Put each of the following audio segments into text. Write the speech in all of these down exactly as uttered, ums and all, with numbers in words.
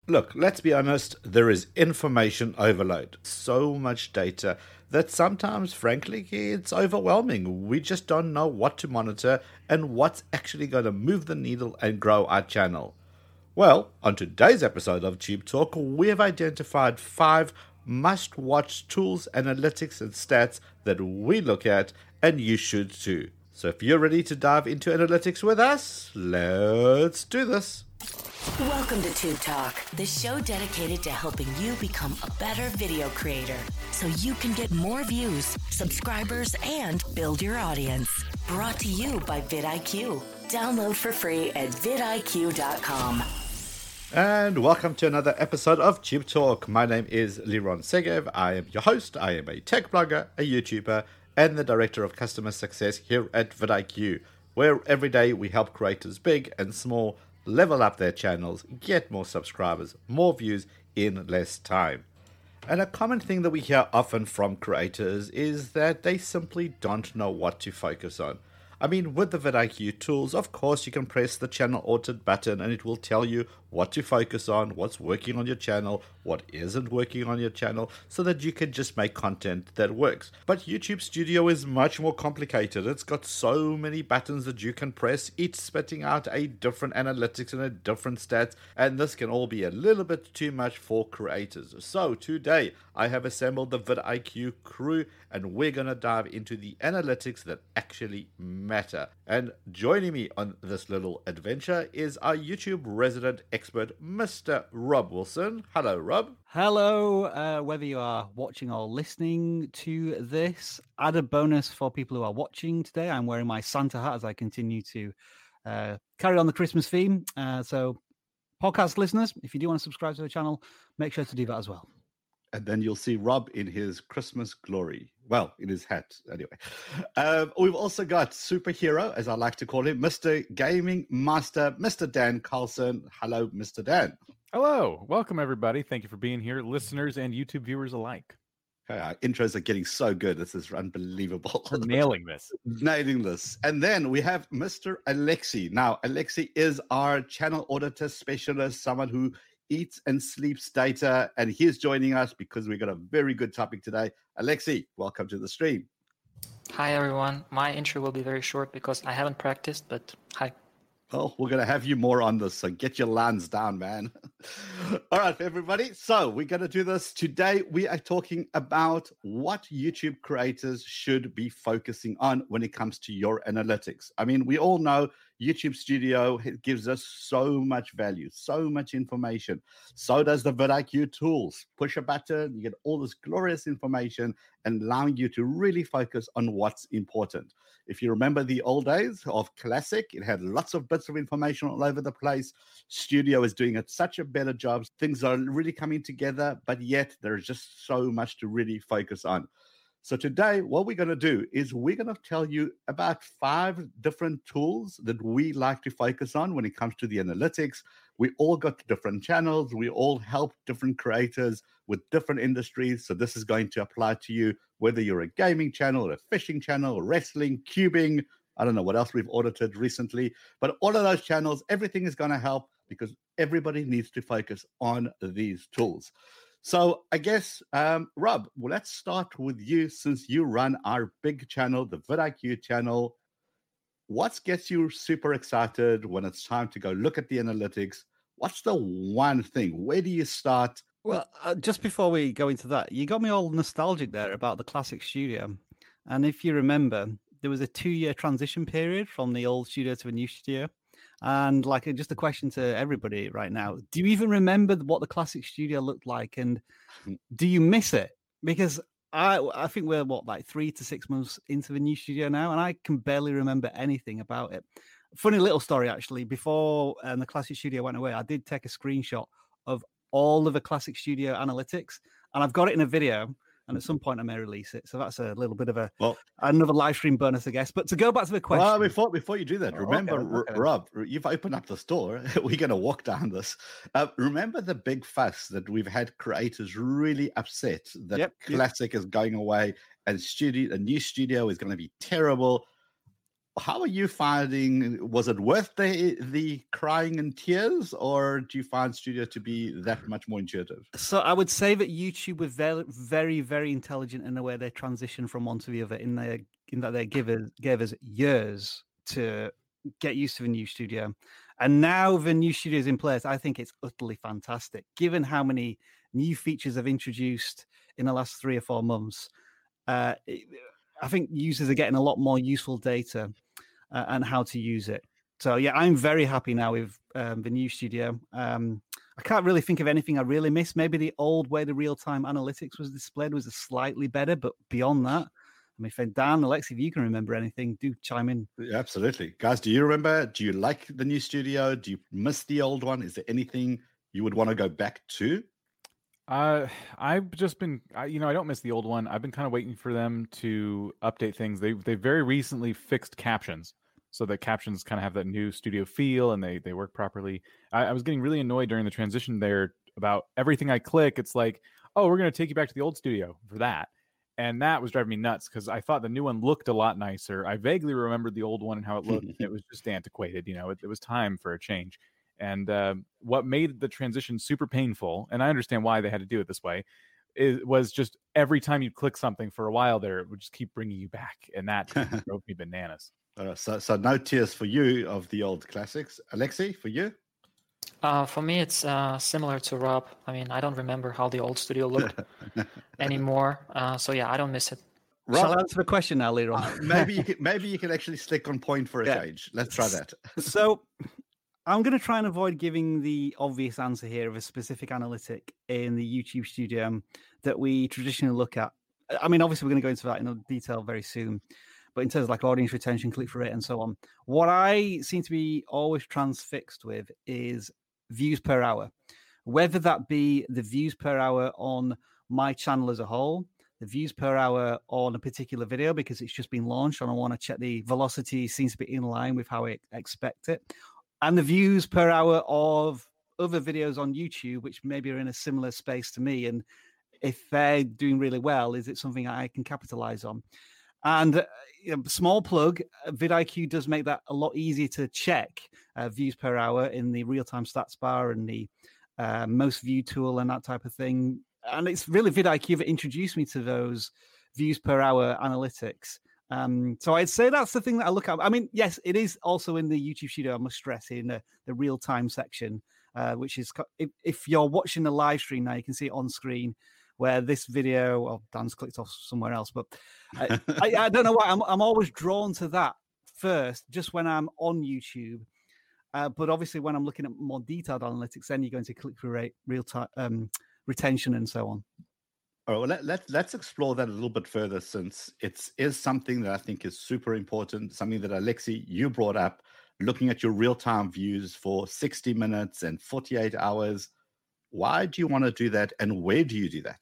Look, let's be honest, there is information overload. So much data that sometimes, frankly, it's overwhelming. We just don't know what to monitor and what's actually going to move the needle and grow our channel. Well, on today's episode of Tube Talk, we have identified five must-watch tools, analytics, and stats that we look at, and you should too. So if you're ready to dive into analytics with us, let's do this. Welcome to Tube Talk, the show dedicated to helping you become a better video creator so you can get more views, subscribers, and build your audience. Brought to you by vidIQ. Download for free at vidIQ dot com. And welcome to another episode of Tube Talk. My name is Liron Segev. I am your host. I am a tech blogger, a YouTuber, and the Director of Customer Success here at vidIQ, where every day we help creators big and small level up their channels, get more subscribers, more views in less time. And a common thing that we hear often from creators is that they simply don't know what to focus on. I mean, with the vidIQ tools, of course, you can press the channel audit button and it will tell you what to focus on, what's working on your channel, what isn't working on your channel, so that you can just make content that works. But YouTube Studio is much more complicated. It's got so many buttons that you can press, each spitting out a different analytics and a different stats, and this can all be a little bit too much for creators. So today, I have assembled the vidIQ crew, and we're going to dive into the analytics that actually matter. And joining me on this little adventure is our YouTube resident expert, Mister Rob Wilson. Hello, Rob. Hello, uh, whether you are watching or listening to this. Added bonus for people who are watching today, I'm wearing my Santa hat as I continue to uh, carry on the Christmas theme. Uh, so podcast listeners, if you do want to subscribe to the channel, make sure to do that as well. And then you'll see Rob in his Christmas glory. Well, in his hat, anyway. Um, we've also got superhero, as I like to call him, Mister Gaming Master, Mister Dan Carlson. Hello, Mister Dan. Hello. Welcome, everybody. Thank you for being here, listeners and YouTube viewers alike. Okay, our intros are getting so good. This is unbelievable. We're nailing this. Nailing this. And then we have Mister Alexi. Now, Alexi is our channel auditor specialist, someone who eats and sleeps data, and he's joining us because we've got a very good topic today. Alexi, welcome to the stream. Hi, everyone. My intro will be very short because I haven't practiced, but hi. Well, we're going to have you more on this, so get your lines down, man. All right, everybody. So we're going to do this. Today, we are talking about what YouTube creators should be focusing on when it comes to your analytics. I mean, we all know YouTube Studio gives us so much value, so much information. So does the vidIQ tools. Push a button, you get all this glorious information and allowing you to really focus on what's important. If you remember the old days of Classic, it had lots of bits of information all over the place. Studio is doing it such a better job. Things are really coming together, but yet there's just so much to really focus on. So today, what we're going to do is we're going to tell you about five different tools that we like to focus on when it comes to the analytics. We all got different channels. We all help different creators with different industries. So this is going to apply to you, whether you're a gaming channel, a fishing channel, wrestling, cubing. I don't know what else we've audited recently, but all of those channels, everything is going to help because everybody needs to focus on these tools. So I guess, um, Rob, well, let's start with you since you run our big channel, the vidIQ channel. What gets you super excited when it's time to go look at the analytics? What's the one thing? Where do you start? Well, uh, just before we go into that, you got me all nostalgic there about the Classic Studio. And if you remember, there was a two-year transition period from the old studio to a new studio. And like just a question to everybody right now, do you even remember what the Classic Studio looked like? And do you miss it? Because I I think we're, what, like three to six months into the new studio now, and I can barely remember anything about it. Funny little story, actually. Before um, the Classic Studio went away, I did take a screenshot of all of the Classic Studio analytics, and I've got it in a video. And at some point I may release it. So that's a little bit of a well, another live stream bonus, I guess. But to go back to the question. Well, before before you do that, oh, remember, okay, okay. Rob, you've opened up the store. We're going to walk down this. Uh, remember the big fuss that we've had creators really upset that yep, Classic yep. is going away and studio, a new studio is going to be terrible. how are you finding? Was it worth the the crying and tears, or do you find Studio to be that much more intuitive? So I would say that YouTube were very, very, very intelligent in the way they transition from one to the other. In their in that they give us gave us years to get used to the new Studio, and now the new Studio is in place. I think it's utterly fantastic, given how many new features have introduced in the last three or four months. Uh, I think users are getting a lot more useful data uh, and how to use it. So yeah, I'm very happy now with um, the new Studio. Um, I can't really think of anything I really miss. Maybe the old way the real-time analytics was displayed was a slightly better, but beyond that, I mean, if Dan, Alexi, if you can remember anything, do chime in. Yeah, absolutely. Guys, do you remember? Do you like the new Studio? Do you miss the old one? Is there anything you would want to go back to? Uh, I've just been, I, you know, I don't miss the old one. I've been kind of waiting for them to update things. They they very recently fixed captions, so that captions kind of have that new Studio feel and they they work properly. I, I was getting really annoyed during the transition there about everything I click. It's like, oh, we're going to take you back to the old Studio for that. And that was driving me nuts because I thought the new one looked a lot nicer. I vaguely remembered the old one and how it looked. It was just antiquated. You know, it, it was time for a change. And uh, what made the transition super painful, and I understand why they had to do it this way, it was just every time you click something for a while there, it would just keep bringing you back. And that drove me bananas. Uh, so, so no tears for you of the old classics. Alexi, for you? Uh, for me, it's uh, similar to Rob. I mean, I don't remember how the old Studio looked anymore. Uh, so yeah, I don't miss it. Rob, Shall I answer the question now, later on? uh, maybe you can, maybe you can actually stick on point for a Yeah. change. Let's try that. So I'm going to try and avoid giving the obvious answer here of a specific analytic in the YouTube Studio that we traditionally look at. I mean, obviously, we're going to go into that in detail very soon. But in terms of like audience retention, click-through rate, and so on, what I seem to be always transfixed with is views per hour. Whether that be the views per hour on my channel as a whole, the views per hour on a particular video because it's just been launched and I want to check the velocity seems to be in line with how I expect it, and the views per hour of other videos on YouTube, which maybe are in a similar space to me. And if they're doing really well, is it something I can capitalize on? And uh, you know, small plug, vidIQ does make that a lot easier to check uh, views per hour in the real-time stats bar and the uh, most viewed tool and that type of thing. And it's really vidIQ that introduced me to those views per hour analytics. Um, so I'd say that's the thing that I look at. I mean, yes, it is also in the YouTube Studio, I must stress, in the, the real-time section, uh, which is, if, if you're watching the live stream now, you can see it on screen where this video, well, Dan's clicked off somewhere else, but I, I, I don't know why. I'm, I'm always drawn to that first, just when I'm on YouTube. Uh, but obviously, when I'm looking at more detailed analytics, then you're going to click-through rate, real-time um, retention, and so on. All right, well, let, let, let's explore that a little bit further, since it is something that I think is super important, something that, Alexi, you brought up, looking at your real-time views for sixty minutes and forty-eight hours. Why do you want to do that, and where do you do that?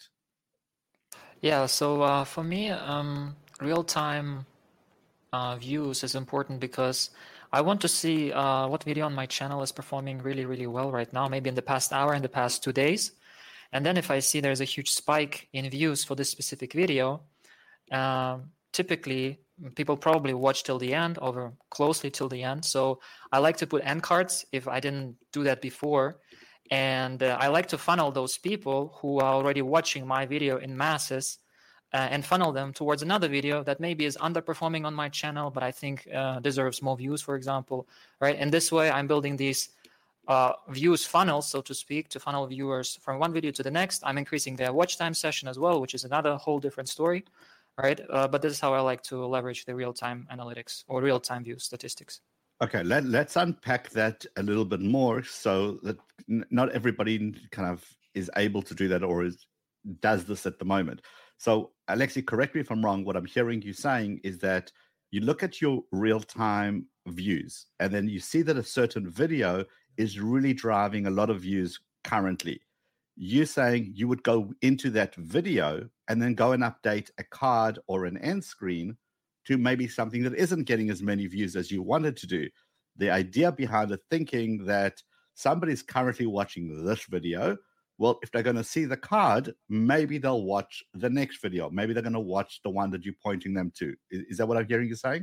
Yeah, so uh, for me, um, real-time uh, views is important because I want to see uh, what video on my channel is performing really, really well right now, maybe in the past hour, in the past two days. And then if I see there's a huge spike in views for this specific video, uh, typically people probably watch till the end, or closely till the end. So I like to put end cards if I didn't do that before. And uh, I like to funnel those people who are already watching my video in masses uh, and funnel them towards another video that maybe is underperforming on my channel, but I think uh, deserves more views, for example, right? And this way I'm building these uh, views funnels, so to speak, to funnel viewers from one video to the next. I'm increasing their watch time session as well, which is another whole different story, right? Uh, but this is how I like to leverage the real-time analytics or real-time view statistics. Okay, let, let's unpack that a little bit more so that n- not everybody kind of is able to do that or is, does this at the moment. So, Alexi, correct me if I'm wrong. What I'm hearing you saying is that you look at your real-time views and then you see that a certain video is really driving a lot of views currently. You're saying you would go into that video and then go and update a card or an end screen to maybe something that isn't getting as many views as you wanted to do. The idea behind it, thinking that somebody's currently watching this video, well, if they're going to see the card, maybe they'll watch the next video. Maybe they're going to watch the one that you're pointing them to. Is, is that what I'm hearing you saying?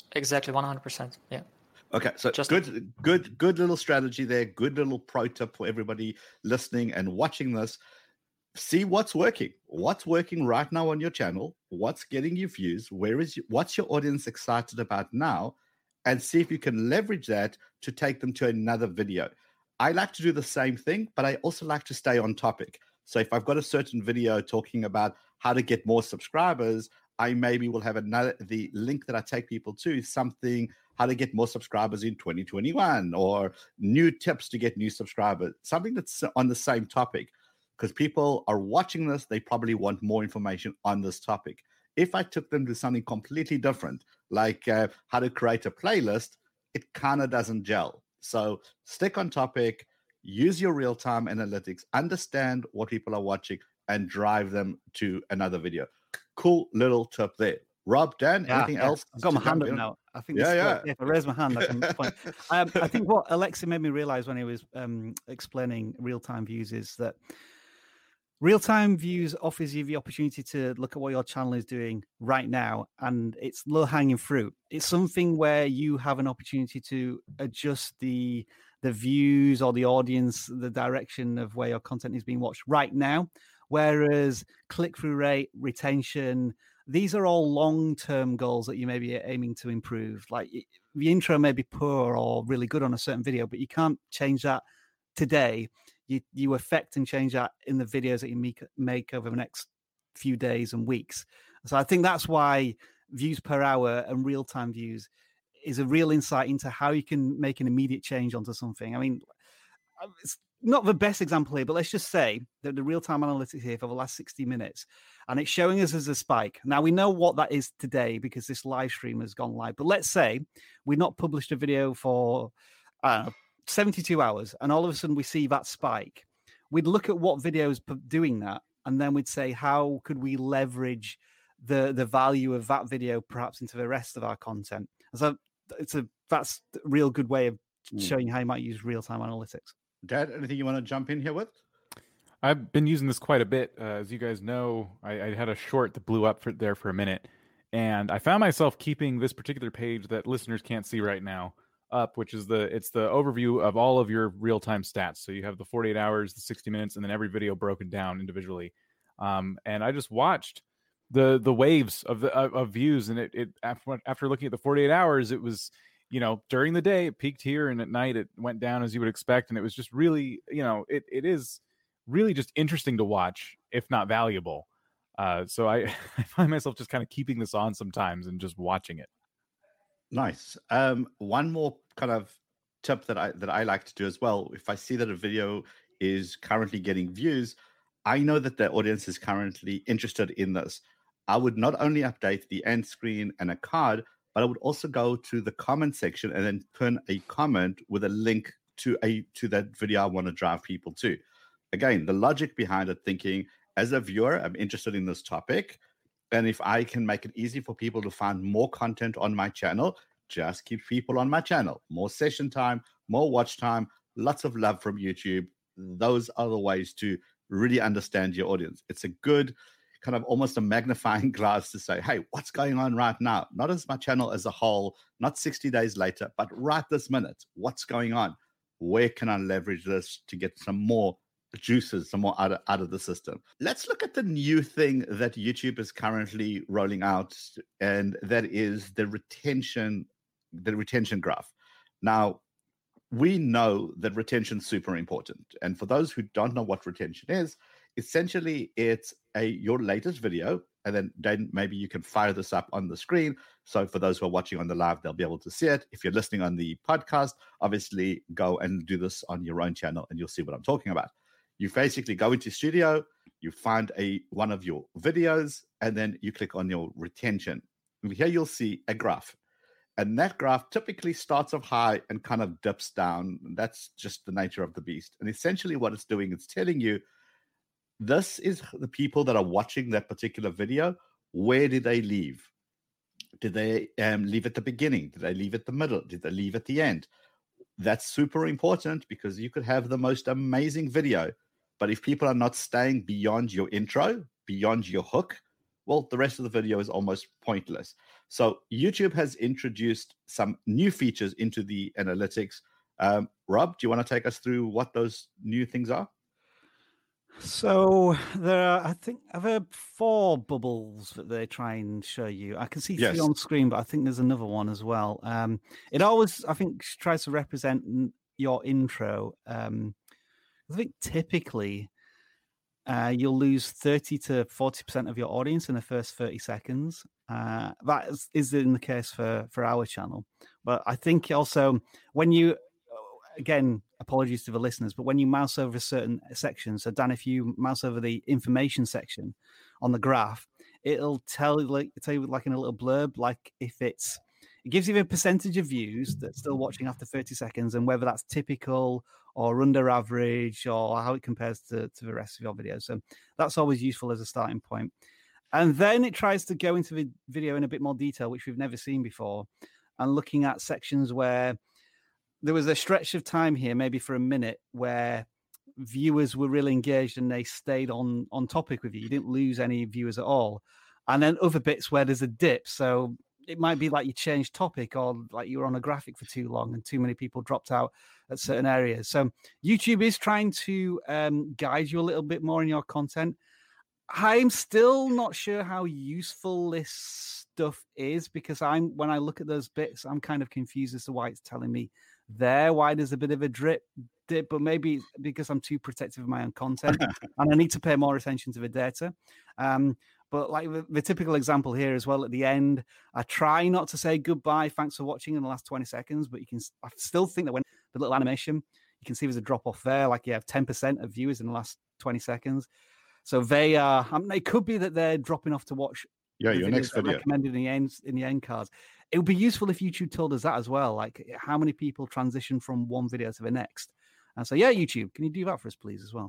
exactly one hundred percent. Yeah. Okay, so Just- good, good, good little strategy there. Good little pro tip for everybody listening and watching this. See what's working. What's working right now on your channel? What's getting you views? Where is you, what's your audience excited about now? And see if you can leverage that to take them to another video. I like to do the same thing, but I also like to stay on topic. So if I've got a certain video talking about how to get more subscribers, I maybe will have another, the link that I take people to is something, how to get more subscribers in twenty twenty-one, or new tips to get new subscribers, something that's on the same topic, because people are watching this, they probably want more information on this topic. If I took them to something completely different, like uh, how to create a playlist, it kind of doesn't gel. So stick on topic, use your real-time analytics, understand what people are watching, and drive them to another video. Cool little tip there. Rob, Dan, Yeah, anything yeah. else? I've got my to hand jump up in? now. I think Yeah, this is yeah. what- if I raise my hand, I can point. Um, I think what Alexa made me realize when he was um, explaining real-time views is that real-time views offers you the opportunity to look at what your channel is doing right now, and it's low-hanging fruit. It's something where you have an opportunity to adjust the the views or the audience, the direction of where your content is being watched right now. Whereas click-through rate, retention, these are all long-term goals that you may be aiming to improve. Like the intro may be poor or really good on a certain video, but you can't change that today. You you affect and change that in the videos that you make, make over the next few days and weeks. So I think that's why views per hour and real-time views is a real insight into how you can make an immediate change onto something. I mean, it's not the best example here, but let's just say that the real-time analytics here for the last sixty minutes, and it's showing us as a spike. Now, we know what that is today because this live stream has gone live. But let's say we've not published a video for I don't know, seventy-two hours, and all of a sudden we see that spike. We'd look at what videos doing that, and then we'd say, how could we leverage the, the value of that video perhaps into the rest of our content? So it's a that's a real good way of showing how you might use real-time analytics. Dad, anything you want to jump in here with? I've been using this quite a bit. Uh, as you guys know, I, I had a short that blew up for, there for a minute, and I found myself keeping this particular page that listeners can't see right now up, which is the it's the overview of all of your real-time stats. So you have the forty-eight hours, the sixty minutes, and then every video broken down individually. Um, and I just watched the the waves of the of, of views, and it it after after looking at the forty-eight hours, it was, you know, during the day it peaked here, and at night it went down as you would expect, and it was just really, you know, it it is really just interesting to watch, if not valuable. Uh, so I, I find myself just kind of keeping this on sometimes and just watching it. Nice. Um, one more kind of tip that I that I like to do as well. If I see that a video is currently getting views, I know that the audience is currently interested in this. I would not only update the end screen and a card, but I would also go to the comment section and then pin a comment with a link to a to that video I want to drive people to. Again, the logic behind it, thinking as a viewer, I'm interested in this topic. And if I can make it easy for people to find more content on my channel, just keep people on my channel. More session time, more watch time, lots of love from YouTube. Those are the ways to really understand your audience. It's a good kind of almost a magnifying glass to say, hey, what's going on right now? Not as my channel as a whole, not sixty days later, but right this minute, what's going on? Where can I leverage this to get some more juices, some more out of, out of the system? Let's look at the new thing that YouTube is currently rolling out, and that is the retention, the retention graph. Now, we know that retention is super important. And for those who don't know what retention is, essentially it's a your latest video, and then, then maybe you can fire this up on the screen. So for those who are watching on the live, they'll be able to see it. If you're listening on the podcast, obviously go and do this on your own channel and you'll see what I'm talking about. You basically go into Studio, you find a one of your videos, and then you click on your retention. And here you'll see a graph. And that graph typically starts off high and kind of dips down. That's just the nature of the beast. And essentially what it's doing, it's telling you, this is the people that are watching that particular video. Where did they leave? Did they um, leave at the beginning? Did they leave at the middle? Did they leave at the end? That's super important, because you could have the most amazing video, but if people are not staying beyond your intro, beyond your hook, well, the rest of the video is almost pointless. So YouTube has introduced some new features into the analytics. Um, Rob, do you want to take us through what those new things are? So there are, I think, I've heard four bubbles that they try and show you. I can see three Yes. on screen, but I think there's another one as well. Um, it always, I think, tries to represent n- your intro. Um, I think typically uh, you'll lose thirty to forty percent of your audience in the first thirty seconds. Uh, that is, is in the case for, for our channel. But I think also when you, again, apologies to the listeners, but when you mouse over certain sections, so Dan, if you mouse over the information section on the graph, it'll tell you like tell you like in a little blurb, like if it's it gives you a percentage of views that's still watching after thirty seconds, and whether that's typical or under average or how it compares to, to the rest of your videos. So that's always useful as a starting point. And then it tries to go into the video in a bit more detail, which we've never seen before, and looking at sections where there was a stretch of time here, maybe for a minute, where viewers were really engaged and they stayed on, on topic with you. You didn't lose any viewers at all. And then other bits where there's a dip. So it might be like you changed topic, or like you were on a graphic for too long and too many people dropped out at certain areas. So YouTube is trying to um, guide you a little bit more in your content. I'm still not sure how useful this stuff is, because I'm when I look at those bits, I'm kind of confused as to why it's telling me there, why there's a bit of a drip dip, but maybe because I'm too protective of my own content and I need to pay more attention to the data. Um, but like the, the typical example here as well, at the end, I try not to say goodbye, thanks for watching in the last twenty seconds, but you can, I still think that when the little animation, you can see there's a drop off there, like you have ten percent of viewers in the last twenty seconds. So they are, I mean, it could be that they're dropping off to watch Yeah, your next video. Recommended in the end, in the end cards. It would be useful if YouTube told us that as well, like how many people transition from one video to the next. And so, yeah, YouTube, can you do that for us, please, as well?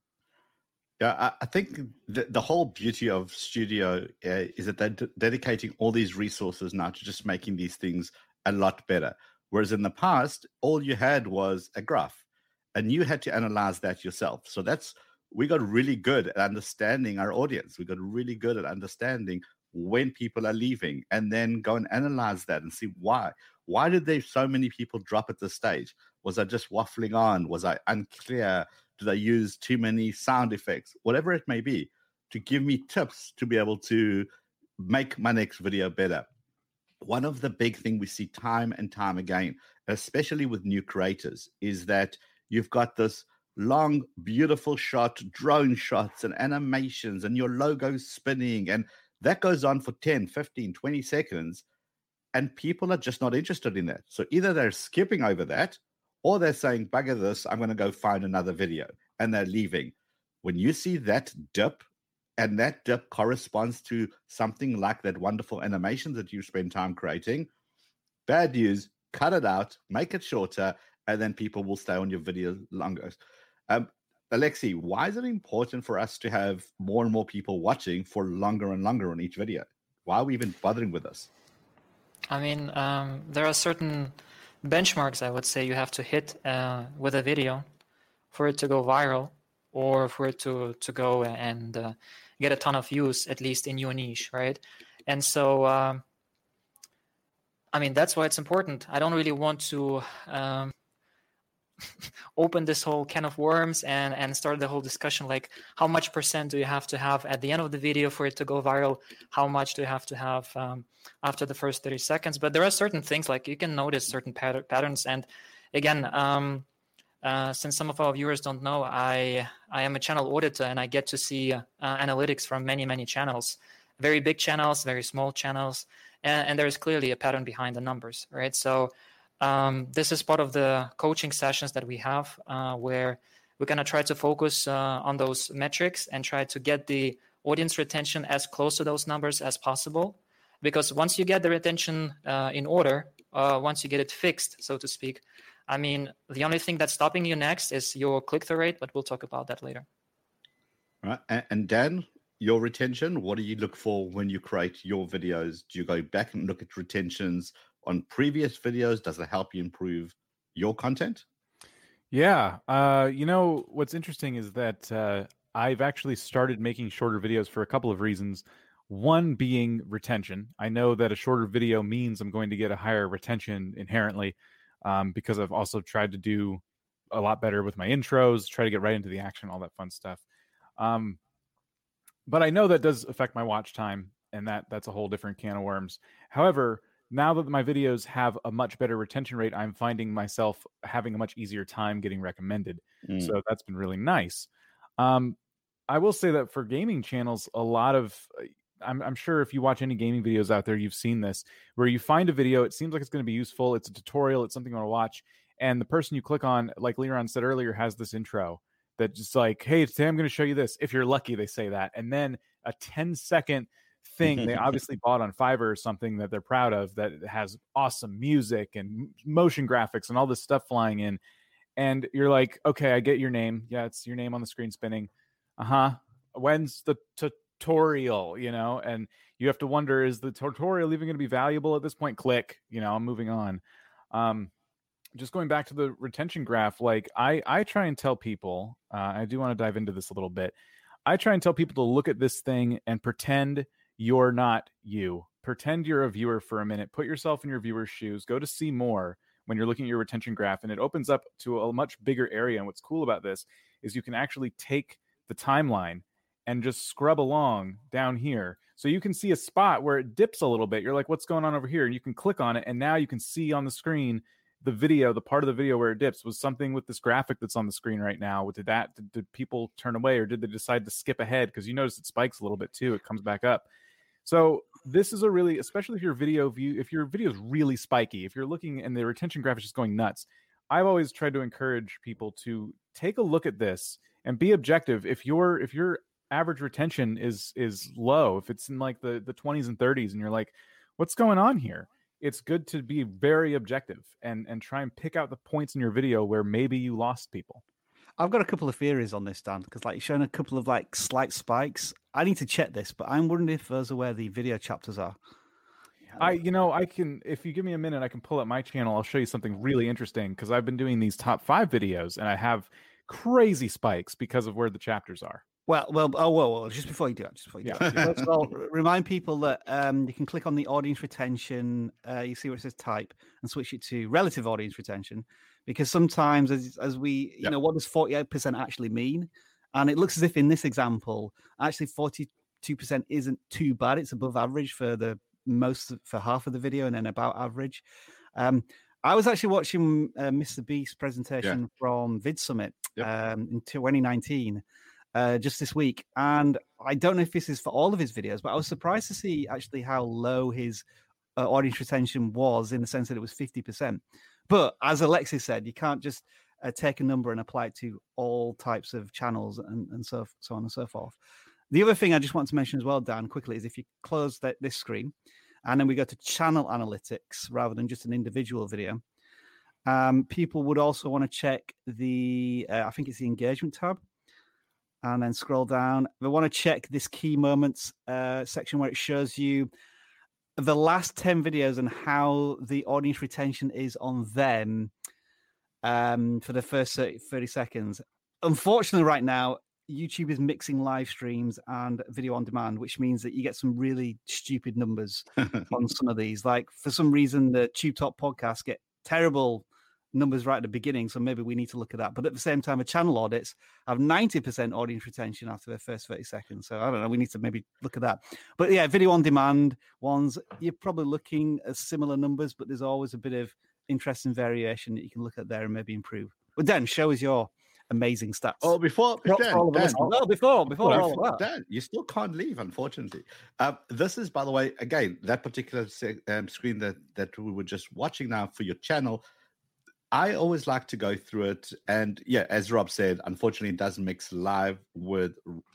Yeah, I, I think the, the whole beauty of Studio uh, is that they're d- dedicating all these resources now to just making these things a lot better. Whereas in the past, all you had was a graph, and you had to analyze that yourself. So that's we got really good at understanding our audience. We got really good at understanding when people are leaving, and then go and analyze that and see why. Why did there so many people drop at this stage? Was I just waffling on? Was I unclear? Did I use too many sound effects? Whatever it may be, to give me tips to be able to make my next video better. One of the big things we see time and time again, especially with new creators, is that you've got this long, beautiful shot, drone shots and animations and your logo spinning, and that goes on for ten, fifteen, twenty seconds, and people are just not interested in that. So either they're skipping over that, or they're saying, bugger this, I'm going to go find another video, and they're leaving. When you see that dip, and that dip corresponds to something like that wonderful animation that you spend time creating, bad news, cut it out, make it shorter, and then people will stay on your video longer. Um, Alexi, why is it important for us to have more and more people watching for longer and longer on each video? Why are we even bothering with this? I mean, um, there are certain benchmarks, I would say, you have to hit uh, with a video for it to go viral, or for it to, to go and uh, get a ton of views, at least in your niche, right? And so, um, I mean, that's why it's important. I don't really want to um, open this whole can of worms and, and start the whole discussion, like how much percent do you have to have at the end of the video for it to go viral? How much do you have to have um, after the first thirty seconds? But there are certain things, like you can notice certain pat- patterns. And again, um, uh, since some of our viewers don't know, I, I am a channel auditor, and I get to see uh, analytics from many, many channels, very big channels, very small channels. And, and there is clearly a pattern behind the numbers, right? So Um, this is part of the coaching sessions that we have, uh, where we're going to try to focus uh, on those metrics and try to get the audience retention as close to those numbers as possible. Because once you get the retention uh, in order, uh, once you get it fixed, so to speak, I mean, the only thing that's stopping you next is your click-through rate, but we'll talk about that later. All right. And, and Dan, your retention, what do you look for when you create your videos? Do you go back and look at retentions on previous videos? Does it help you improve your content? Yeah. Uh, you know, what's interesting is that uh, I've actually started making shorter videos for a couple of reasons. One being retention. I know that a shorter video means I'm going to get a higher retention inherently, um, because I've also tried to do a lot better with my intros, try to get right into the action, all that fun stuff. Um, but I know that does affect my watch time, and that that's a whole different can of worms. However, now that my videos have a much better retention rate, I'm finding myself having a much easier time getting recommended. Mm. So that's been really nice. Um, I will say that for gaming channels, a lot of, I'm, I'm sure if you watch any gaming videos out there, you've seen this, where you find a video, it seems like it's going to be useful. It's a tutorial. It's something you want to watch. And the person you click on, like Leron said earlier, has this intro that just like, hey, today I'm going to show you this. If you're lucky, they say that. And then a ten second thing they obviously bought on Fiverr or something that they're proud of, that has awesome music and motion graphics and all this stuff flying in. And you're like, okay, I get your name. Yeah, it's your name on the screen spinning. Uh-huh. When's the tutorial, you know? And you have to wonder, is the tutorial even going to be valuable at this point? Click, you know, I'm moving on. Um, just going back to the retention graph, like I, I try and tell people, uh, I do want to dive into this a little bit. I try and tell people to look at this thing and pretend you're not you. Pretend you're a viewer for a minute. Put yourself in your viewer's shoes. Go to see more when you're looking at your retention graph, and it opens up to a much bigger area. And what's cool about this is you can actually take the timeline and just scrub along down here. So you can see a spot where it dips a little bit. You're like, what's going on over here? And you can click on it, and now you can see on the screen the video, the part of the video where it dips was something with this graphic that's on the screen right now. Did that, did, did people turn away, or did they decide to skip ahead? Because you notice it spikes a little bit too. It comes back up. So this is a really, especially if your video view, if your video is really spiky, if you're looking and the retention graph is just going nuts, I've always tried to encourage people to take a look at this and be objective. If your if your average retention is is low, if it's in like the the twenties and thirties, and you're like, what's going on here? It's good to be very objective and and try and pick out the points in your video where maybe you lost people. I've got a couple of theories on this, Dan, because like you're showing a couple of like slight spikes. I need to check this, but I'm wondering if those are where the video chapters are. I, you know, I can, if you give me a minute, I can pull up my channel. I'll show you something really interesting, because I've been doing these top five videos and I have crazy spikes because of where the chapters are. Well, well, oh, well, well, just before you do it, just before you do yeah. it, first of all, remind people that um, you can click on the audience retention. Uh, you see where it says type, and switch it to relative audience retention, because sometimes, as as we, you yep. know, what does forty-eight percent actually mean? And it looks as if in this example, actually forty-two percent isn't too bad. It's above average for the most for half of the video, and then about average. Um, I was actually watching uh, Mister Beast's presentation yeah. from VidSummit yep. um, in twenty nineteen. Uh, just this week, and I don't know if this is for all of his videos, but I was surprised to see actually how low his uh, audience retention was, in the sense that it was fifty percent. But as Alexis said, you can't just uh, take a number and apply it to all types of channels and, and so, so on and so forth. The other thing I just want to mention as well, Dan, quickly, is if you close that, this screen and then we go to channel analytics rather than just an individual video, um, people would also want to check the, uh, I think it's the engagement tab. And then scroll down. They want to check this key moments uh, section where it shows you the last ten videos and how the audience retention is on them um, for the first thirty seconds. Unfortunately, right now, YouTube is mixing live streams and video on demand, which means that you get some really stupid numbers on some of these. Like, for some reason, the Tube Talk podcasts get terrible numbers right at the beginning, so maybe we need to look at that. But at the same time, a channel audits have ninety percent audience retention after their first thirty seconds. So I don't know, we need to maybe look at that. But yeah, video on demand ones, you're probably looking at similar numbers, but there's always a bit of interesting variation that you can look at there and maybe improve. But Dan, show us your amazing stats. Oh, before Dan, Dan, oh, before before all of that. Dan, you still can't leave, unfortunately. Um, this is, by the way, again, that particular um, screen that that we were just watching now for your channel. I always like to go through it, and yeah, as Rob said, unfortunately, it doesn't mix live with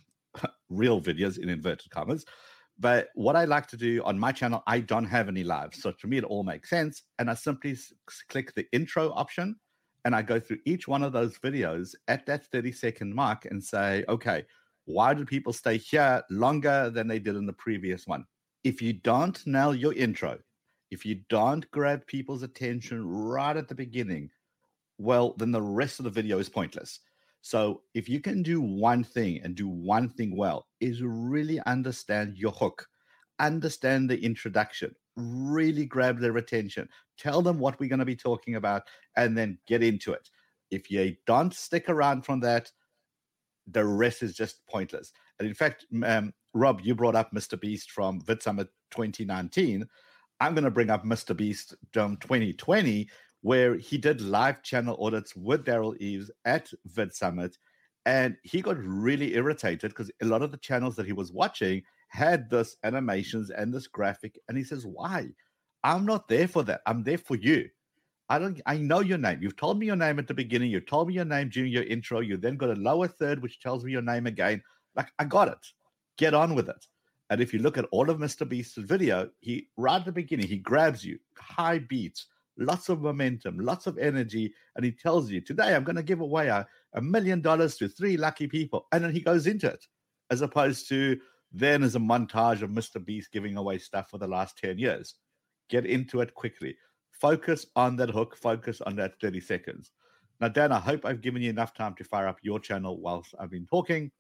real videos in inverted commas. But what I like to do on my channel, I don't have any live, so to me, it all makes sense. And I simply click the intro option, and I go through each one of those videos at that thirty second mark and say, okay, why did people stay here longer than they did in the previous one? If you don't nail your intro, if you don't grab people's attention right at the beginning, well, then the rest of the video is pointless. So if you can do one thing and do one thing well, is really understand your hook. understand the introduction, really grab their attention, tell them what we're going to be talking about, and then get into it. If you don't stick around from that, the rest is just pointless. And in fact, um, Rob, you brought up Mister Beast from VidSummit twenty nineteen. I'm going to bring up Mister Beast from twenty twenty, where he did live channel audits with Daryl Eves at VidSummit. And he got really irritated because a lot of the channels that he was watching had this animations and this graphic. And he says, why? I'm not there for that. I'm there for you. I don't. I know your name. You've told me your name at the beginning. You told me your name during your intro. You then got a lower third, which tells me your name again. Like, I got it. Get on with it. And if you look at all of Mister Beast's video, he right at the beginning, he grabs you, high beats, lots of momentum, lots of energy, and he tells you, today I'm going to give away a, a million dollars to three lucky people. And then he goes into it, as opposed to then as a montage of Mister Beast giving away stuff for the last ten years. Get into it quickly. Focus on that hook. Focus on that thirty seconds. Now, Dan, I hope I've given you enough time to fire up your channel whilst I've been talking.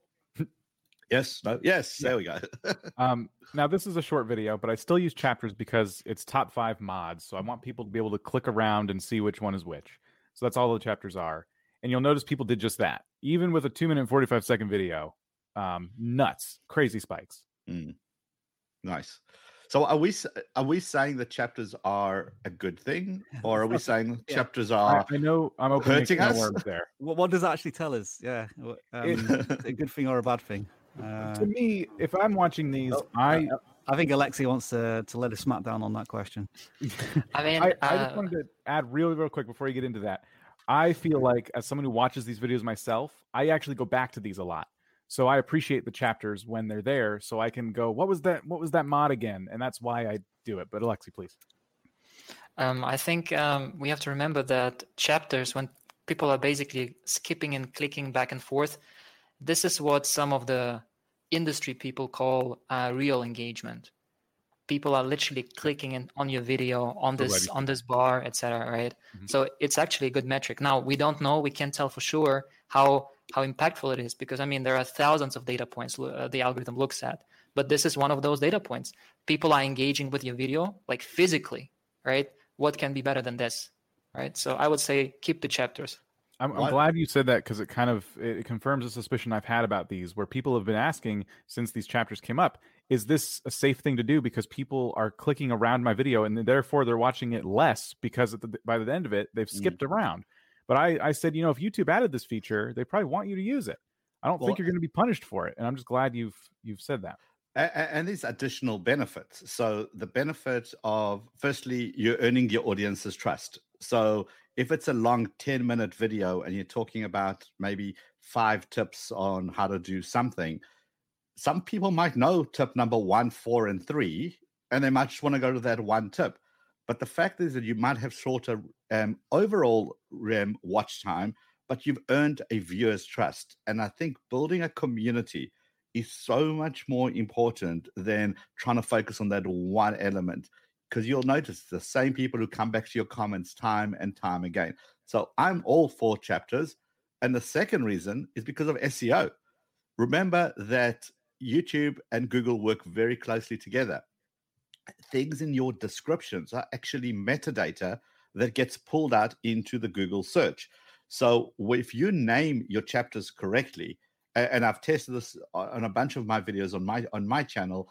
Yes, no, yes, there we go. um, now, this is a short video, but I still use chapters because it's top five mods. So I want people to be able to click around and see which one is which. So that's all the chapters are. And you'll notice people did just that. Even with a two minute and forty-five second video, um, nuts, crazy spikes. Mm. Nice. So are we are we saying that chapters are a good thing, or are we saying yeah. chapters are I, I know I'm open hurting us? Words there. What, what does that actually tell us? Yeah, um, a good thing or a bad thing? Uh, to me, if I'm watching these, oh, I I think Alexi wants to to let us smack down on that question. I mean, I, uh, I just wanted to add really, real quick before you get into that. I feel like as someone who watches these videos myself, I actually go back to these a lot. So I appreciate the chapters when they're there, so I can go, what was that? What was that mod again? And that's why I do it. But Alexi, please. Um, I think um, we have to remember that chapters, when people are basically skipping and clicking back and forth, this is what some of the industry people call uh, real engagement. People are literally clicking in, on your video, on this on this bar, et cetera. Right? Mm-hmm. So it's actually a good metric. Now we don't know, we can't tell for sure how how impactful it is, because I mean there are thousands of data points uh, the algorithm looks at, but this is one of those data points. People are engaging with your video, like physically, right? What can be better than this, right? So I would say keep the chapters. I'm, I'm glad you said that, because it kind of it confirms a suspicion I've had about these, where people have been asking since these chapters came up, is this a safe thing to do? Because people are clicking around my video and therefore they're watching it less, because at the, by the end of it, they've skipped mm. around. But I, I said, you know, if YouTube added this feature, they probably want you to use it. I don't well, think you're going to be punished for it. And I'm just glad you've you've said that. And, and these additional benefits. So the benefit of, firstly, you're earning your audience's trust. So if it's a long ten minute video and you're talking about maybe five tips on how to do something, some people might know tip number one, four, and three, and they might just want to go to that one tip. But the fact is that you might have shorter um, overall um, watch time, but you've earned a viewer's trust. And I think building a community is so much more important than trying to focus on that one element, because you'll notice the same people who come back to your comments time and time again. So I'm all for chapters. And the second reason is because of S E O. Remember that YouTube and Google work very closely together. Things in your descriptions are actually metadata that gets pulled out into the Google search. So if you name your chapters correctly, and I've tested this on a bunch of my videos on my on my channel,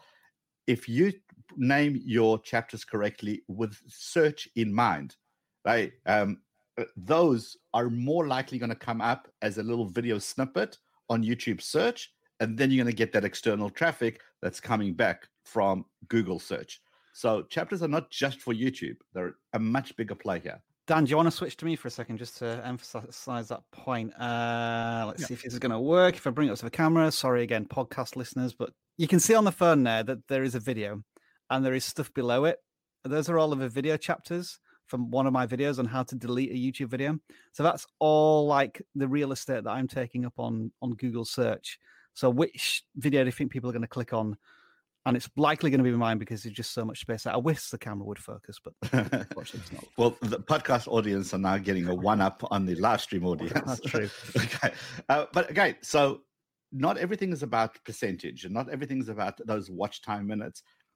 if you name your chapters correctly with search in mind, right, um, those are more likely going to come up as a little video snippet on YouTube search, and then you're going to get that external traffic that's coming back from Google search. So chapters are not just for YouTube. They're a much bigger play here. Dan, do you want to switch to me for a second just to emphasize that point? Uh, let's yeah. see if this is going to work. If I bring it up to the camera, sorry again, podcast listeners, but you can see on the phone there that there is a video and there is stuff below it. Those are all of the video chapters from one of my videos on how to delete a YouTube video. So that's all like the real estate that I'm taking up on, on Google search. So which video do you think people are going to click on? And it's likely going to be mine because there's just so much space. I wish the camera would focus, but unfortunately it's not. Well, the podcast audience are now getting a one-up on the live stream audience. That's true. Okay. Uh, but again, so not everything is about percentage and not everything is about those watch time minutes.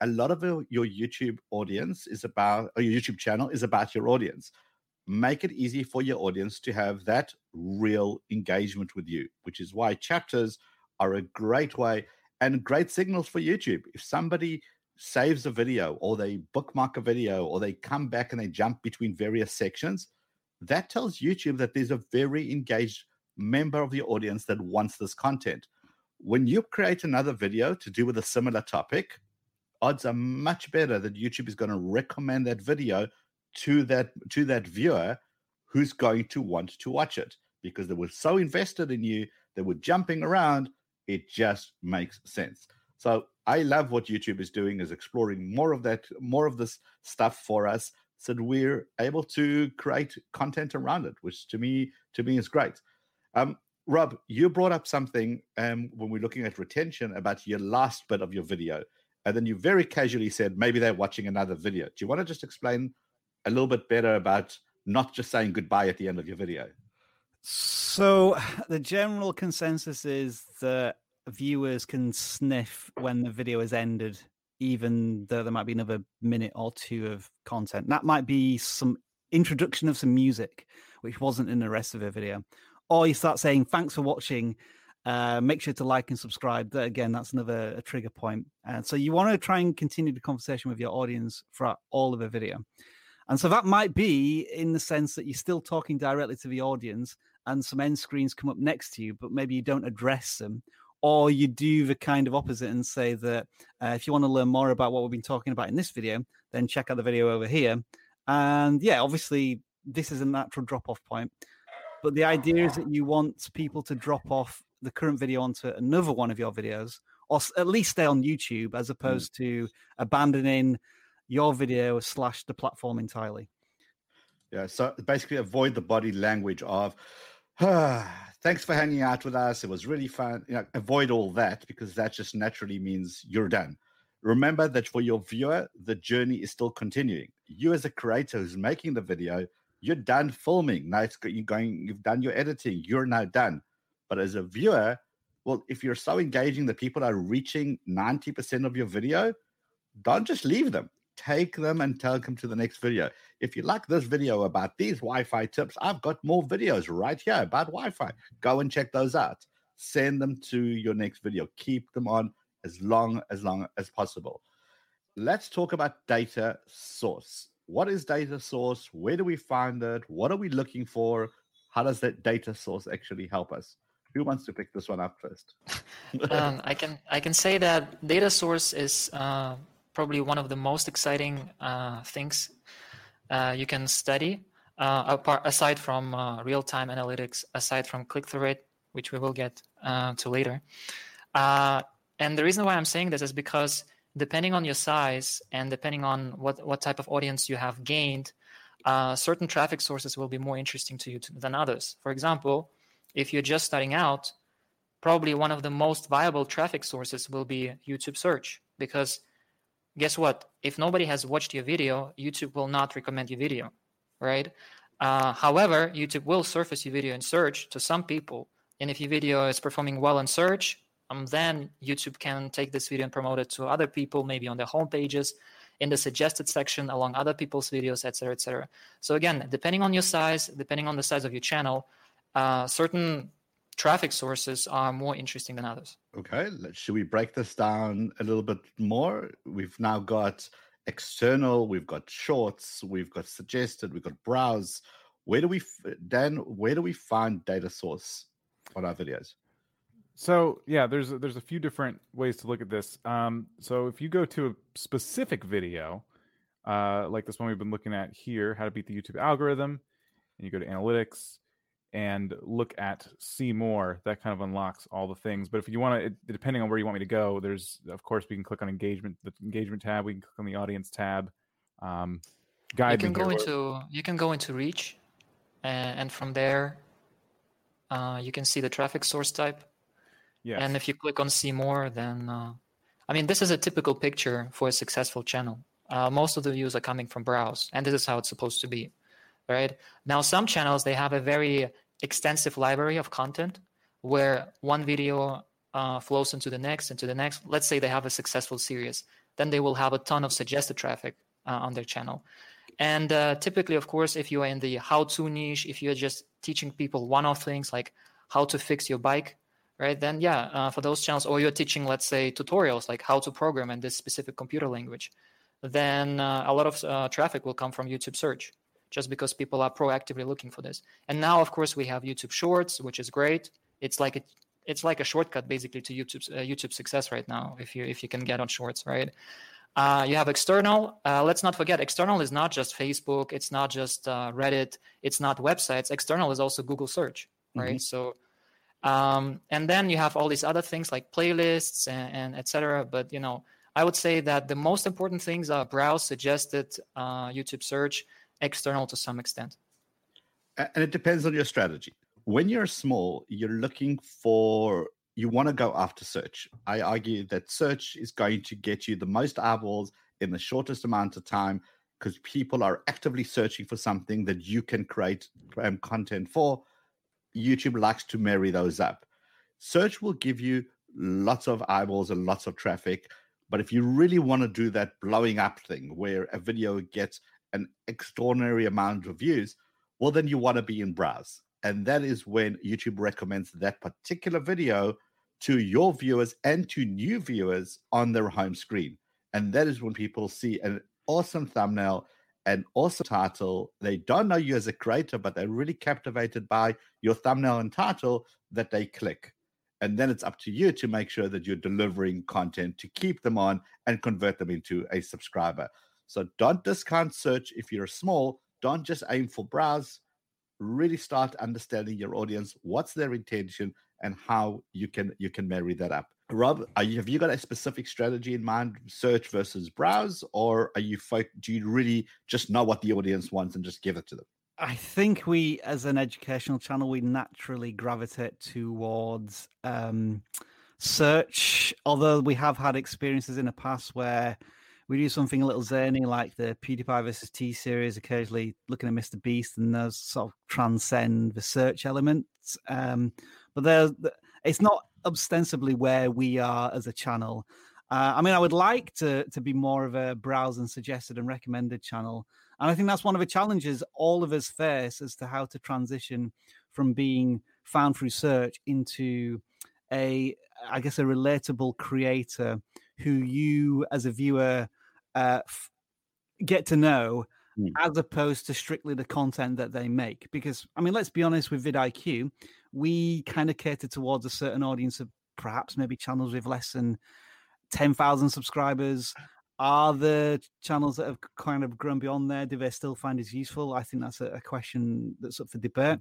a lot of your, your YouTube audience is about, or your YouTube channel is about your audience. Make it easy for your audience to have that real engagement with you, which is why chapters are a great way and great signals for YouTube. If somebody saves a video or they bookmark a video or they come back and they jump between various sections, that tells YouTube that there's a very engaged member of the audience that wants this content. When you create another video to do with a similar topic, odds are much better that YouTube is going to recommend that video to that to that viewer who's going to want to watch it, because they were so invested in you, they were jumping around. It just makes sense. So I love what YouTube is doing, is exploring more of that, more of this stuff for us, so that we're able to create content around it, which to me, to me is great. Um, Rob, you brought up something um, when we're looking at retention about your last bit of your video, and then you very casually said maybe they're watching another video. Do you want to just explain a little bit better about not just saying goodbye at the end of your video? So the general consensus is that viewers can sniff when the video has ended, even though there might be another minute or two of content. That might be some introduction of some music, which wasn't in the rest of the video. Or you start saying, thanks for watching. Uh, make sure to like and subscribe. That, again, that's another a trigger point. And so you want to try and continue the conversation with your audience throughout all of the video. And so that might be in the sense that you're still talking directly to the audience and some end screens come up next to you, but maybe you don't address them. Or you do the kind of opposite and say that uh, if you want to learn more about what we've been talking about in this video, then check out the video over here. And yeah, obviously, this is a natural drop-off point. But the idea is that you want people to drop off the current video onto another one of your videos, or at least stay on YouTube, as opposed mm. to abandoning your video slash the platform entirely. Yeah, so basically avoid the body language of, ah, thanks for hanging out with us. It was really fun. You know, avoid all that, because that just naturally means you're done. Remember that for your viewer, the journey is still continuing. You as a creator who's making the video, you're done filming. Now it's you're going, you've done your editing. You're now done. But as a viewer, well, if you're so engaging that people are reaching ninety percent of your video, don't just leave them. Take them and take them to the next video. If you like this video about these Wi-Fi tips, I've got more videos right here about Wi-Fi. Go and check those out. Send them to your next video. Keep them on as long, as long as possible. Let's talk about data source. What is data source? Where do we find it? What are we looking for? How does that data source actually help us? Who wants to pick this one up first? um, I can I can say that data source is uh, probably one of the most exciting uh, things uh, you can study, uh, apart, aside from uh, real-time analytics, aside from click-through rate, which we will get uh, to later. Uh, and the reason why I'm saying this is because depending on your size and depending on what, what type of audience you have gained, uh, certain traffic sources will be more interesting to you to, than others. For example, if you're just starting out, probably one of the most viable traffic sources will be YouTube search, because guess what? If nobody has watched your video, YouTube will not recommend your video, right? Uh, however, YouTube will surface your video in search to some people. And if your video is performing well in search, um, then YouTube can take this video and promote it to other people, maybe on their home pages, in the suggested section, along other people's videos, et cetera, et cetera. So again, depending on your size, depending on the size of your channel, uh, certain traffic sources are more interesting than others. Okay, let's, should we break this down a little bit more? We've now got external, we've got shorts, we've got suggested, we've got browse. Where do we, Dan, where do we find data source on our videos? So yeah, there's there's a few different ways to look at this. Um, so if you go to a specific video, uh, like this one we've been looking at here, how to beat the YouTube algorithm, and you go to analytics and look at see more, that kind of unlocks all the things. But if you want to, depending on where you want me to go, there's, of course, we can click on engagement, the engagement tab, we can click on the audience tab. Um, guide you can go here. into you can go into reach, and, and from there, uh, you can see the traffic source type. Yes. And if you click on see more, then uh, I mean, this is a typical picture for a successful channel. Uh, most of the views are coming from browse, and this is how it's supposed to be, right? Now, some channels, they have a very extensive library of content where one video uh, flows into the next, into the next. Let's say they have a successful series, then they will have a ton of suggested traffic uh, on their channel. And uh, typically, of course, if you are in the how-to niche, if you're just teaching people one-off things like how to fix your bike, right? Then yeah, uh, for those channels, or you're teaching, let's say, tutorials like how to program in this specific computer language, then uh, a lot of uh, traffic will come from YouTube search, just because people are proactively looking for this. And now, of course, we have YouTube Shorts, which is great. It's like a, it's like a shortcut basically to YouTube's uh, YouTube success right now, if you if you can get on Shorts, right? Uh, you have external. Uh, let's not forget, external is not just Facebook. It's not just uh, Reddit. It's not websites. External is also Google search, right? Mm-hmm. So, um, and then you have all these other things like playlists and, and et cetera. But, you know, I would say that the most important things are browse, suggested, uh, YouTube search, external to some extent. And it depends on your strategy. When you're small, you're looking for... you want to go after search. I argue that search is going to get you the most eyeballs in the shortest amount of time, because people are actively searching for something that you can create um, content for. YouTube likes to marry those up. Search will give you lots of eyeballs and lots of traffic. But if you really want to do that blowing up thing where a video gets an extraordinary amount of views, well, then you want to be in browse. And that is when YouTube recommends that particular video to your viewers and to new viewers on their home screen. And that is when people see an awesome thumbnail, an awesome title. They don't know you as a creator, but they're really captivated by your thumbnail and title, that they click. And then it's up to you to make sure that you're delivering content to keep them on and convert them into a subscriber. So don't discount search if you're small. Don't just aim for browse. Really start understanding your audience, what's their intention, and how you can you can marry that up. Rob, are you, have you got a specific strategy in mind, search versus browse, or are you do you really just know what the audience wants and just give it to them? I think we, as an educational channel, we naturally gravitate towards um, search, although we have had experiences in the past where we do something a little zany, like the PewDiePie versus T series, occasionally looking at Mister Beast, and those sort of transcend the search elements. Um, but there's, it's not ostensibly where we are as a channel. Uh, I mean, I would like to to be more of a browse and suggested and recommended channel. And I think that's one of the challenges all of us face as to how to transition from being found through search into a, I guess, a relatable creator who you as a viewer uh, f- get to know, mm. as opposed to strictly the content that they make. Because, I mean, let's be honest, with vidIQ, we kind of cater towards a certain audience of perhaps maybe channels with less than ten thousand subscribers. Are the channels that have kind of grown beyond there, do they still find it useful? I think that's a, a question that's up for debate.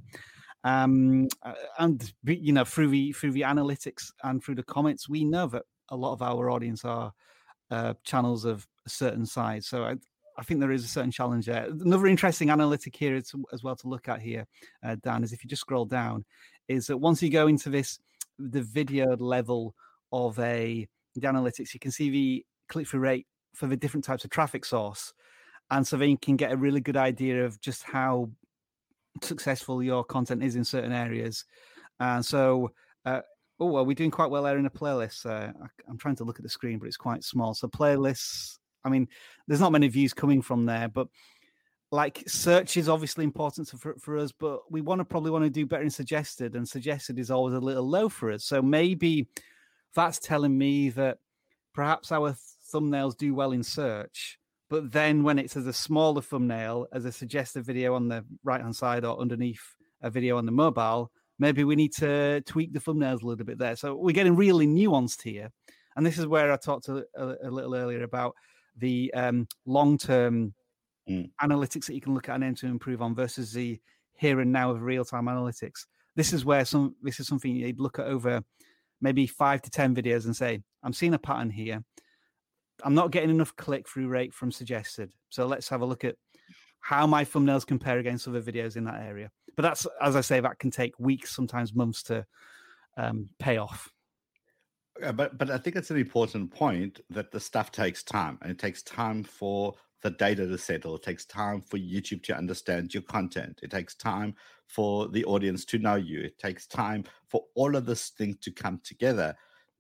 Um, and, you know, through the, through the analytics and through the comments, we know that a lot of our audience are uh, channels of a certain size. So I, I think there is a certain challenge there. Another interesting analytic here is, as well to look at here, uh, Dan, is if you just scroll down, is that once you go into this, the video level of a the analytics, you can see the click-through rate for the different types of traffic source. And so then you can get a really good idea of just how successful your content is in certain areas. And so, uh, oh, well, we're doing quite well there in the playlist. Uh, I, I'm trying to look at the screen, but it's quite small. So playlists, I mean, there's not many views coming from there, but like search is obviously important for, for us, but we want to probably want to do better in suggested, and suggested is always a little low for us. So maybe that's telling me that perhaps our thumbnails do well in search, but then when it's as a smaller thumbnail, as a suggested video on the right-hand side or underneath a video on the mobile, maybe we need to tweak the thumbnails a little bit there. So we're getting really nuanced here. And this is where I talked a, a, a little earlier about the um, long-term mm. analytics that you can look at and aim to improve on versus the here and now of real-time analytics. This is where some, this is something you'd look at over maybe five to ten videos and say, I'm seeing a pattern here. I'm not getting enough click-through rate from suggested. So let's have a look at how my thumbnails compare against other videos in that area. But that's, as I say, that can take weeks, sometimes months to um, pay off. Uh, but but I think it's an important point that the stuff takes time, and it takes time for the data to settle. It takes time for YouTube to understand your content. It takes time for the audience to know you. It takes time for all of this thing to come together.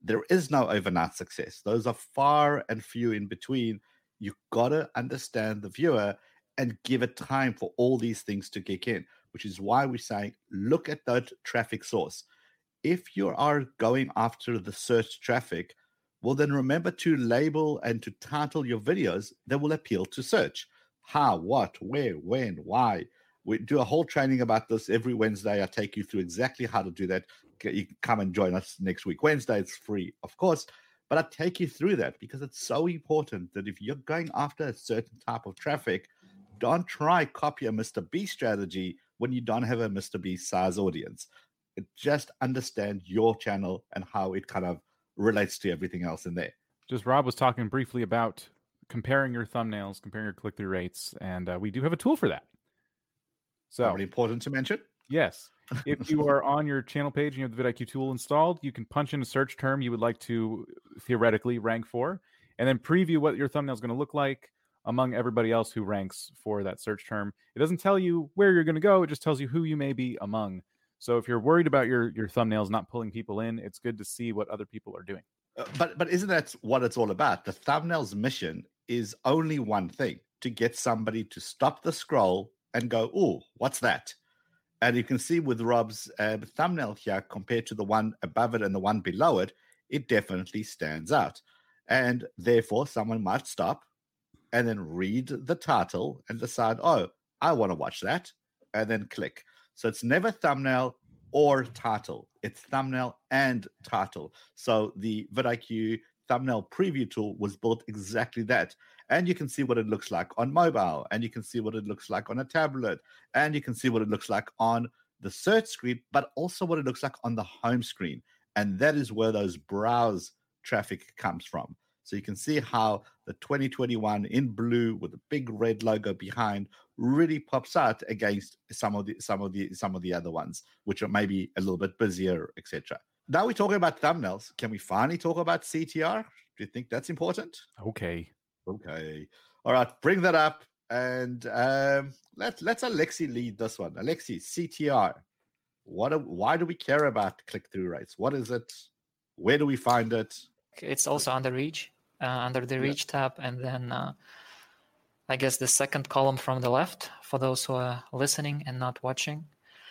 there is no overnight success. Those are far and few in between. You got to understand the viewer and give it time for all these things to kick in, which is why we're saying, look at that traffic source. If you are going after the search traffic, well, then remember to label and to title your videos that will appeal to search. How, what, where, when, why. We do a whole training about this every Wednesday. I take you through exactly how to do that. You can come and join us next week. Wednesday, it's free, of course. But I take you through that because it's so important that if you're going after a certain type of traffic, don't try copy a Mister Beast strategy when you don't have a Mister Beast size audience. It just understand your channel and how it kind of relates to everything else in there. Just Rob was talking briefly about comparing your thumbnails, comparing your click-through rates, and uh, we do have a tool for that. So Probably important to mention. Yes. If you are on your channel page and you have the vidIQ tool installed, you can punch in a search term you would like to theoretically rank for, and then preview what your thumbnail is going to look like among everybody else who ranks for that search term. It doesn't tell you where you're going to go. It just tells you who you may be among. So if you're worried about your, your thumbnails not pulling people in, it's good to see what other people are doing. Uh, but but isn't that what it's all about? The thumbnail's mission is only one thing, to get somebody to stop the scroll and go, oh, what's that? And you can see with Rob's uh, thumbnail here, compared to the one above it and the one below it, it definitely stands out. And therefore, someone might stop and then read the title and decide, oh, I want to watch that, and then click. So it's never thumbnail or title. It's thumbnail and title. So the vidIQ thumbnail preview tool was built exactly that. And you can see what it looks like on mobile, and you can see what it looks like on a tablet, and you can see what it looks like on the search screen, but also what it looks like on the home screen. And that is where those browse traffic comes from. So you can see how the twenty twenty-one in blue with a big red logo behind really pops out against some of the some of the some of the other ones, which are maybe a little bit busier, et cetera. Now we're talking about thumbnails. Can we finally talk about C T R? Do you think that's important? Okay. Okay. All right. Bring that up, and um, let let's Alexi lead this one. Alexi, C T R. What? A, why do we care about click-through rates? What is it? Where do we find it? It's also under Reach, uh, under the Reach yeah. tab, and then uh, I guess the second column from the left for those who are listening and not watching.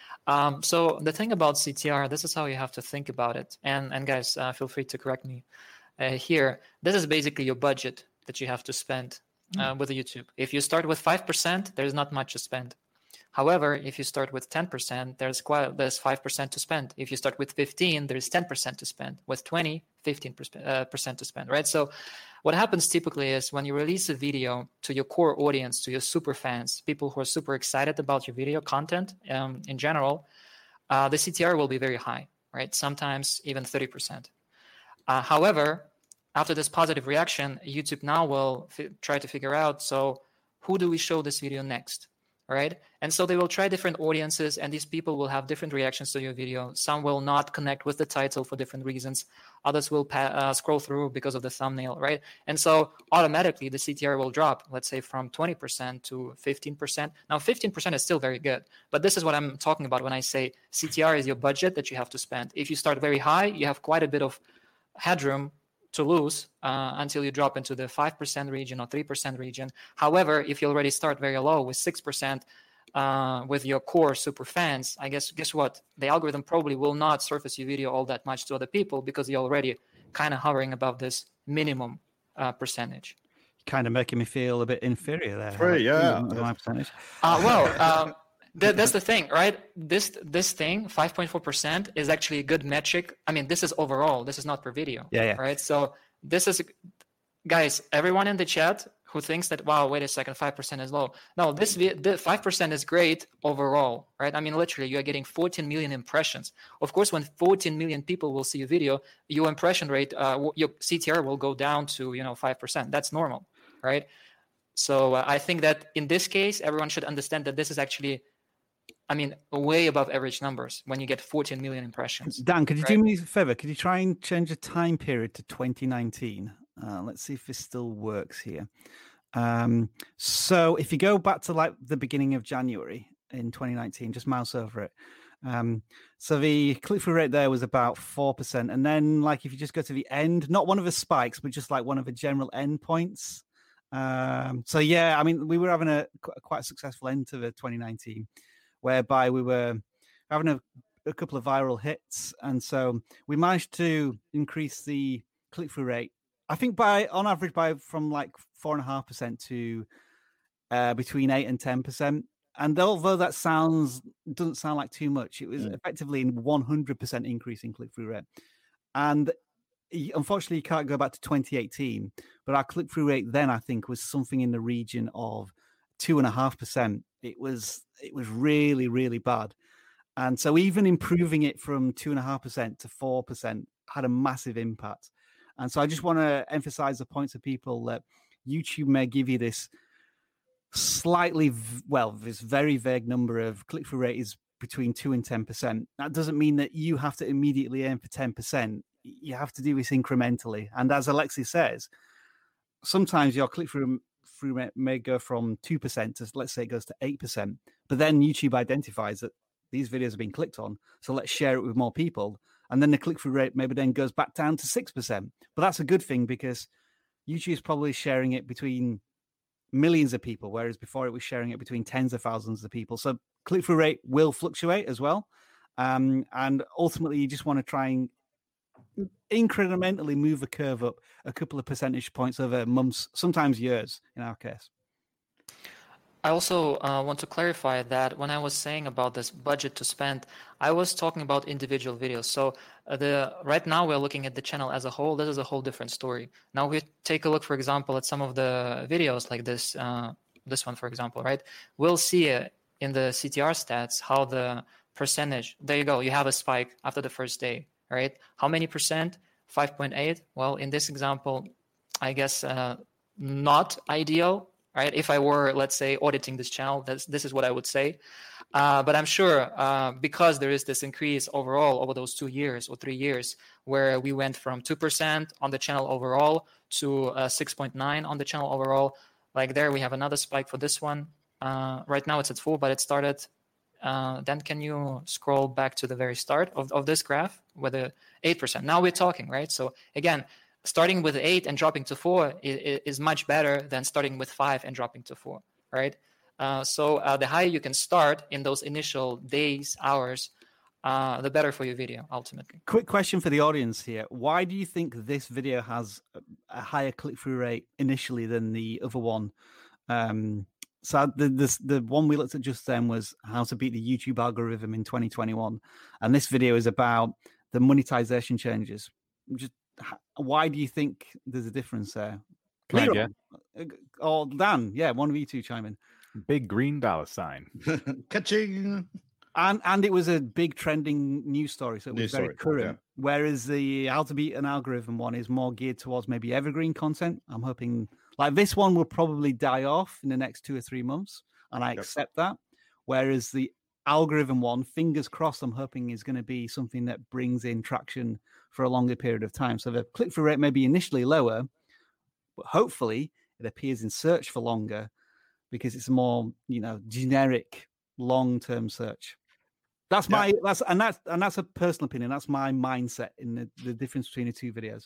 Um, so the thing about C T R, this is how you have to think about it. And and guys, uh, feel free to correct me uh, here. This is basically your budget that you have to spend uh, mm. with YouTube. If you start with five percent, there's not much to spend. However, if you start with ten percent, there's quite there's five percent to spend. If you start with fifteen, there's ten percent to spend. With twenty, fifteen percent uh, percent to spend, right? So what happens typically is when you release a video to your core audience, to your super fans, people who are super excited about your video content um, in general, uh, the C T R will be very high, right? Sometimes even thirty percent. Uh, however, after this positive reaction, YouTube now will f- try to figure out, so who do we show this video next? Right? And so they will try different audiences, and these people will have different reactions to your video. Some will not connect with the title for different reasons. Others will pa- uh, scroll through because of the thumbnail, right? And so automatically the C T R will drop, let's say from twenty percent to fifteen percent. Now, fifteen percent is still very good, but this is what I'm talking about when I say C T R is your budget that you have to spend. If you start very high, you have quite a bit of headroom to lose uh, until you drop into the five percent region or three percent region. However, if you already start very low with six percent uh, with your core super fans, I guess, guess what? The algorithm probably will not surface your video all that much to other people because you're already kind of hovering above this minimum uh, percentage. Kind of making me feel a bit inferior there. Free, yeah. My percentage. Uh, well, um, th- that's the thing, right? This this thing, five point four percent, is actually a good metric. I mean, this is overall. This is not per video. Yeah, yeah. Right? So this is, guys, everyone in the chat who thinks that, wow, wait a second, five percent is low. No, this five percent is great overall, right? I mean, literally, you are getting fourteen million impressions. Of course, when fourteen million people will see your video, your impression rate, uh, your C T R will go down to, you know, five percent. That's normal, right? So uh, I think that in this case, everyone should understand that this is actually, I mean, way above average numbers when you get fourteen million impressions. Dan, could you right? do me a favor? Could you try and change the time period to twenty nineteen? Uh, let's see if this still works here. Um, so if you go back to like the beginning of January in twenty nineteen, just mouse over it. Um, so the click-through rate there was about four percent. And then, like, if you just go to the end, not one of the spikes, but just like one of the general end points. Um, so, yeah, I mean, we were having a quite a successful end to the twenty nineteen, whereby we were having a, a couple of viral hits. And so we managed to increase the click-through rate, I think, by on average, by from like four and a half percent to uh, between eight and ten percent. And although that sounds doesn't sound like too much, it was mm. effectively a one hundred percent increase in click-through rate. And unfortunately, you can't go back to twenty eighteen, but our click-through rate then, I think, was something in the region of two and a half percent. It was it was really, really bad. And so even improving it from two and a half percent to four percent had a massive impact. And so I just want to emphasize the point to people that YouTube may give you this slightly, well, this very vague number of click-through rate is between two and ten percent. That doesn't mean that you have to immediately aim for ten percent. You have to do this incrementally. And as Alexi says, sometimes your click-through rate may go from two percent to, let's say, it goes to eight percent. But then YouTube identifies that these videos have been clicked on, so let's share it with more people. And then the click-through rate maybe then goes back down to six percent. But that's a good thing because YouTube is probably sharing it between millions of people, whereas before it was sharing it between tens of thousands of people. So click-through rate will fluctuate as well. Um, and ultimately, you just want to try and incrementally move the curve up a couple of percentage points over months, sometimes years in our case. I also uh, want to clarify that when I was saying about this budget to spend, I was talking about individual videos. So uh, the right now we're looking at the channel as a whole. This is a whole different story. Now we take a look, for example, at some of the videos like this, uh, this one, for example, right? We'll see uh, in the C T R stats how the percentage, there you go, you have a spike after the first day, right? How many percent? five point eight. Well, in this example, I guess uh, not ideal. Right? If I were, let's say, auditing this channel, this, this is what I would say. Uh, but I'm sure uh, because there is this increase overall over those two years or three years where we went from two percent on the channel overall to uh, six point nine on the channel overall. Like there, we have another spike for this one. Uh, right now it's at full, but it started. Uh, then can you scroll back to the very start of, of this graph with the eight percent? Now we're talking, right? So again, starting with eight and dropping to four is, is much better than starting with five and dropping to four, right? Uh, so uh, the higher you can start in those initial days, hours, uh, the better for your video, ultimately. Quick question for the audience here. Why do you think this video has a higher click-through rate initially than the other one? Um, so the, this, the one we looked at just then was how to beat the YouTube algorithm in twenty twenty-one. And this video is about the monetization changes. Just why do you think there's a difference there? Leroy, or Dan, yeah, one of you two chime in. Big green dollar sign. Ka-ching. And and it was a big trending news story, so it was News very story, current. yeah. Whereas the How to Beat an Algorithm one is more geared towards maybe evergreen content. I'm hoping like this one will probably die off in the next two or three months, and I Yep. accept that. Whereas the algorithm one, fingers crossed, I'm hoping is going to be something that brings in traction for a longer period of time. So the click-through rate may be initially lower, but hopefully it appears in search for longer because it's a more, you know, generic long-term search. That's my Yeah. that's and that's and that's a personal opinion. That's my mindset in the, the difference between the two videos.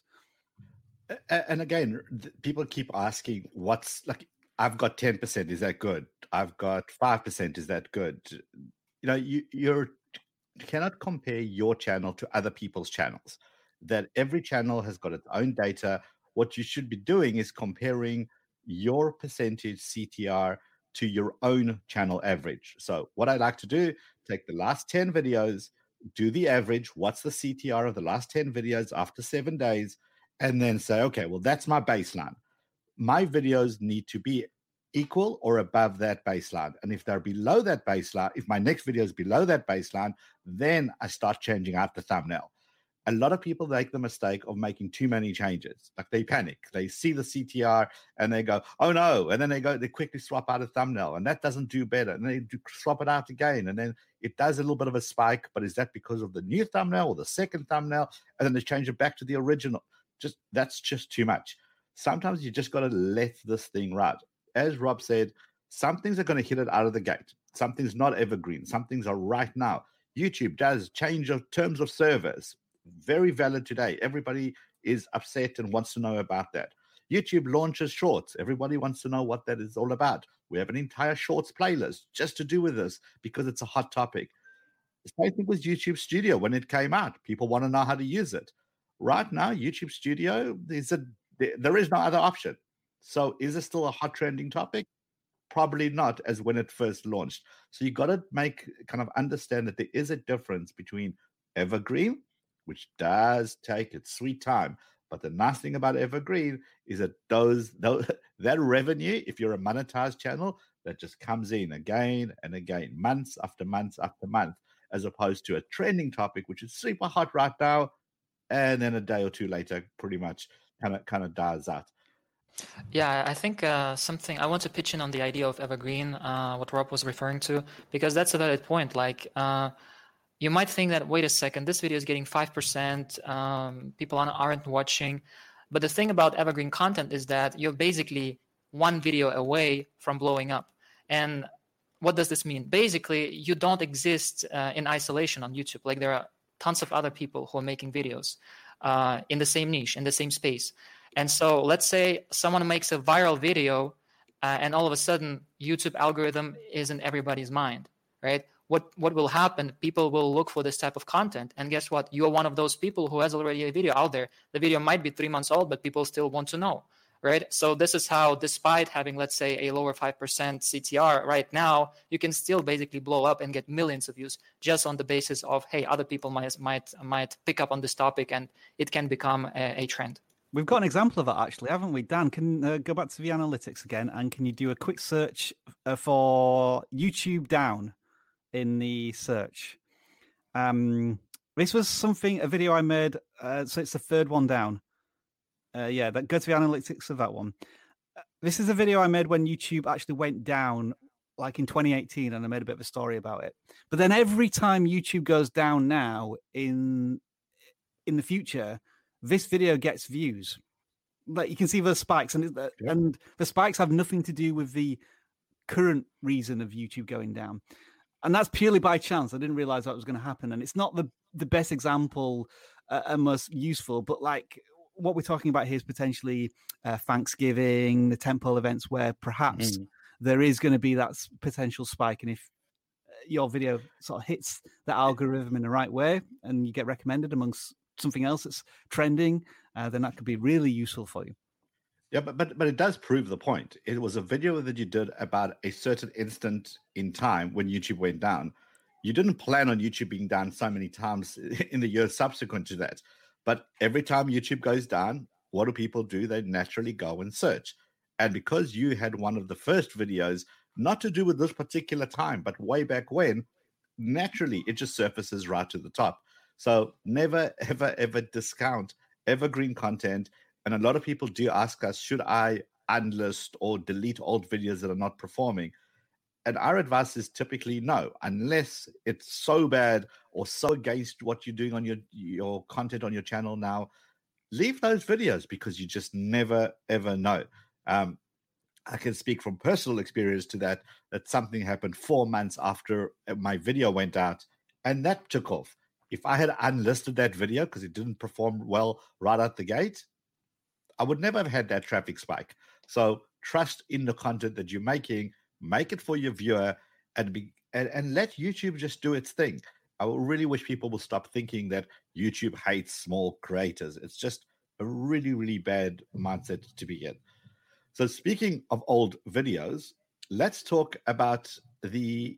A- And again, th- people keep asking, what's like, I've got ten percent, is that good? I've got five percent, is that good? You know, you you're, you cannot compare your channel to other people's channels. That every channel has got its own data. What you should be doing is comparing your percentage C T R to your own channel average. So what I'd like to do, take the last ten videos, do the average, what's the C T R of the last ten videos after seven days, and then say, okay, well, that's my baseline. My videos need to be equal or above that baseline. And if they're below that baseline, if my next video is below that baseline, then I start changing out the thumbnail. A lot of people make the mistake of making too many changes. Like they panic. They see the C T R and they go, oh no. And then they go, they quickly swap out a thumbnail and that doesn't do better. And they do swap it out again. And then it does a little bit of a spike, but is that because of the new thumbnail or the second thumbnail? And then they change it back to the original. Just, that's just too much. Sometimes you just got to let this thing ride. As Rob said, some things are going to hit it out of the gate. Some things not evergreen. Some things are right now. YouTube does change of terms of service. Very valid today. Everybody is upset and wants to know about that. YouTube launches shorts. Everybody wants to know what that is all about. We have an entire shorts playlist just to do with this because it's a hot topic. The same thing with YouTube Studio when it came out. People want to know how to use it. Right now, YouTube Studio, is a, there is no other option. So is it still a hot trending topic? Probably not as when it first launched. So you got to make kind of understand that there is a difference between evergreen, which does take its sweet time. But the nice thing about evergreen is that those, those that revenue, if you're a monetized channel, that just comes in again and again, months after months after month, as opposed to a trending topic, which is super hot right now, and then a day or two later, pretty much kind of kind of dies out. Yeah, I think uh, something I want to pitch in on the idea of evergreen, uh, what Rob was referring to, because that's a valid point. Like, uh, you might think that, wait a second, this video is getting five percent, um, people aren't watching. But the thing about evergreen content is that you're basically one video away from blowing up. And what does this mean? Basically, you don't exist uh, in isolation on YouTube. Like, there are tons of other people who are making videos uh, in the same niche, in the same space. And so let's say someone makes a viral video uh, and all of a sudden YouTube algorithm is in everybody's mind, right? What what will happen? People will look for this type of content. And guess what? You're one of those people who has already a video out there. The video might be three months old, but people still want to know, right? So this is how, despite having, let's say, a lower five percent C T R right now, you can still basically blow up and get millions of views just on the basis of, hey, other people might might might pick up on this topic and it can become a, a trend. We've got an example of that, actually, haven't we? Dan, can uh, go back to the analytics again, and can you do a quick search uh, for YouTube down in the search? Um, this was something, a video I made, uh, so it's the third one down. Uh, yeah, that, go to the analytics of that one. Uh, this is a video I made when YouTube actually went down, like in twenty eighteen, and I made a bit of a story about it. But then every time YouTube goes down now in in the future, this video gets views. Like, you can see those spikes, and yep. and the spikes have nothing to do with the current reason of YouTube going down. And that's purely by chance. I didn't realize that was going to happen. And it's not the, the best example uh, and most useful, but like what we're talking about here is potentially uh, Thanksgiving, the tentpole events where perhaps mm. there is going to be that potential spike. And if your video sort of hits the algorithm in the right way and you get recommended amongst something else that's trending, uh, then that could be really useful for you. Yeah, but, but but it does prove the point. It was a video that you did about a certain instant in time when YouTube went down. You didn't plan on YouTube being down so many times in the years subsequent to that. But every time YouTube goes down, what do people do? They naturally go and search. And because you had one of the first videos, not to do with this particular time, but way back when, naturally it just surfaces right to the top. So never, ever, ever discount evergreen content. And a lot of people do ask us, should I unlist or delete old videos that are not performing? And our advice is typically no, unless it's so bad or so against what you're doing on your, your content on your channel now. Leave those videos because you just never, ever know. Um, I can speak from personal experience to that, that something happened four months after my video went out, and that took off. If I had unlisted that video because it didn't perform well right out the gate, I would never have had that traffic spike. So trust in the content that you're making, make it for your viewer, and be and, and let YouTube just do its thing. I really wish people will stop thinking that YouTube hates small creators. It's just a really, really bad mindset to begin. So speaking of old videos, let's talk about the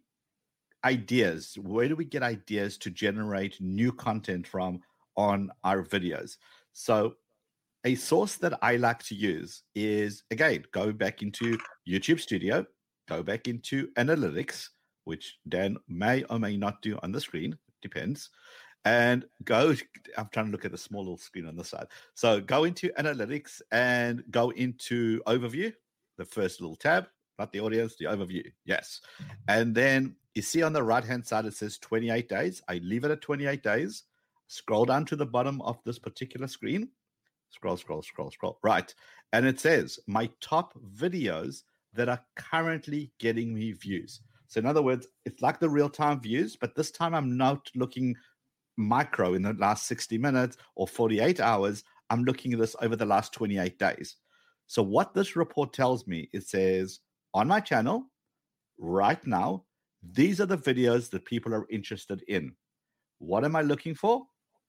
ideas. Where do we get ideas to generate new content from on our videos? So a source that I like to use is, again, go back into YouTube Studio, go back into analytics, which Dan may or may not do on the screen, depends, and go, I'm trying to look at the small little screen on the side. So go into analytics and go into overview, the first little tab, not the audience, the overview, yes. And then you see on the right-hand side, it says twenty-eight days. I leave it at twenty-eight days. Scroll down to the bottom of this particular screen. Scroll, scroll, scroll, scroll. Right. And it says my top videos that are currently getting me views. So in other words, it's like the real-time views, but this time I'm not looking micro in the last sixty minutes or forty-eight hours. I'm looking at this over the last twenty-eight days. So what this report tells me, it says on my channel right now, these are the videos that people are interested in. What am I looking for?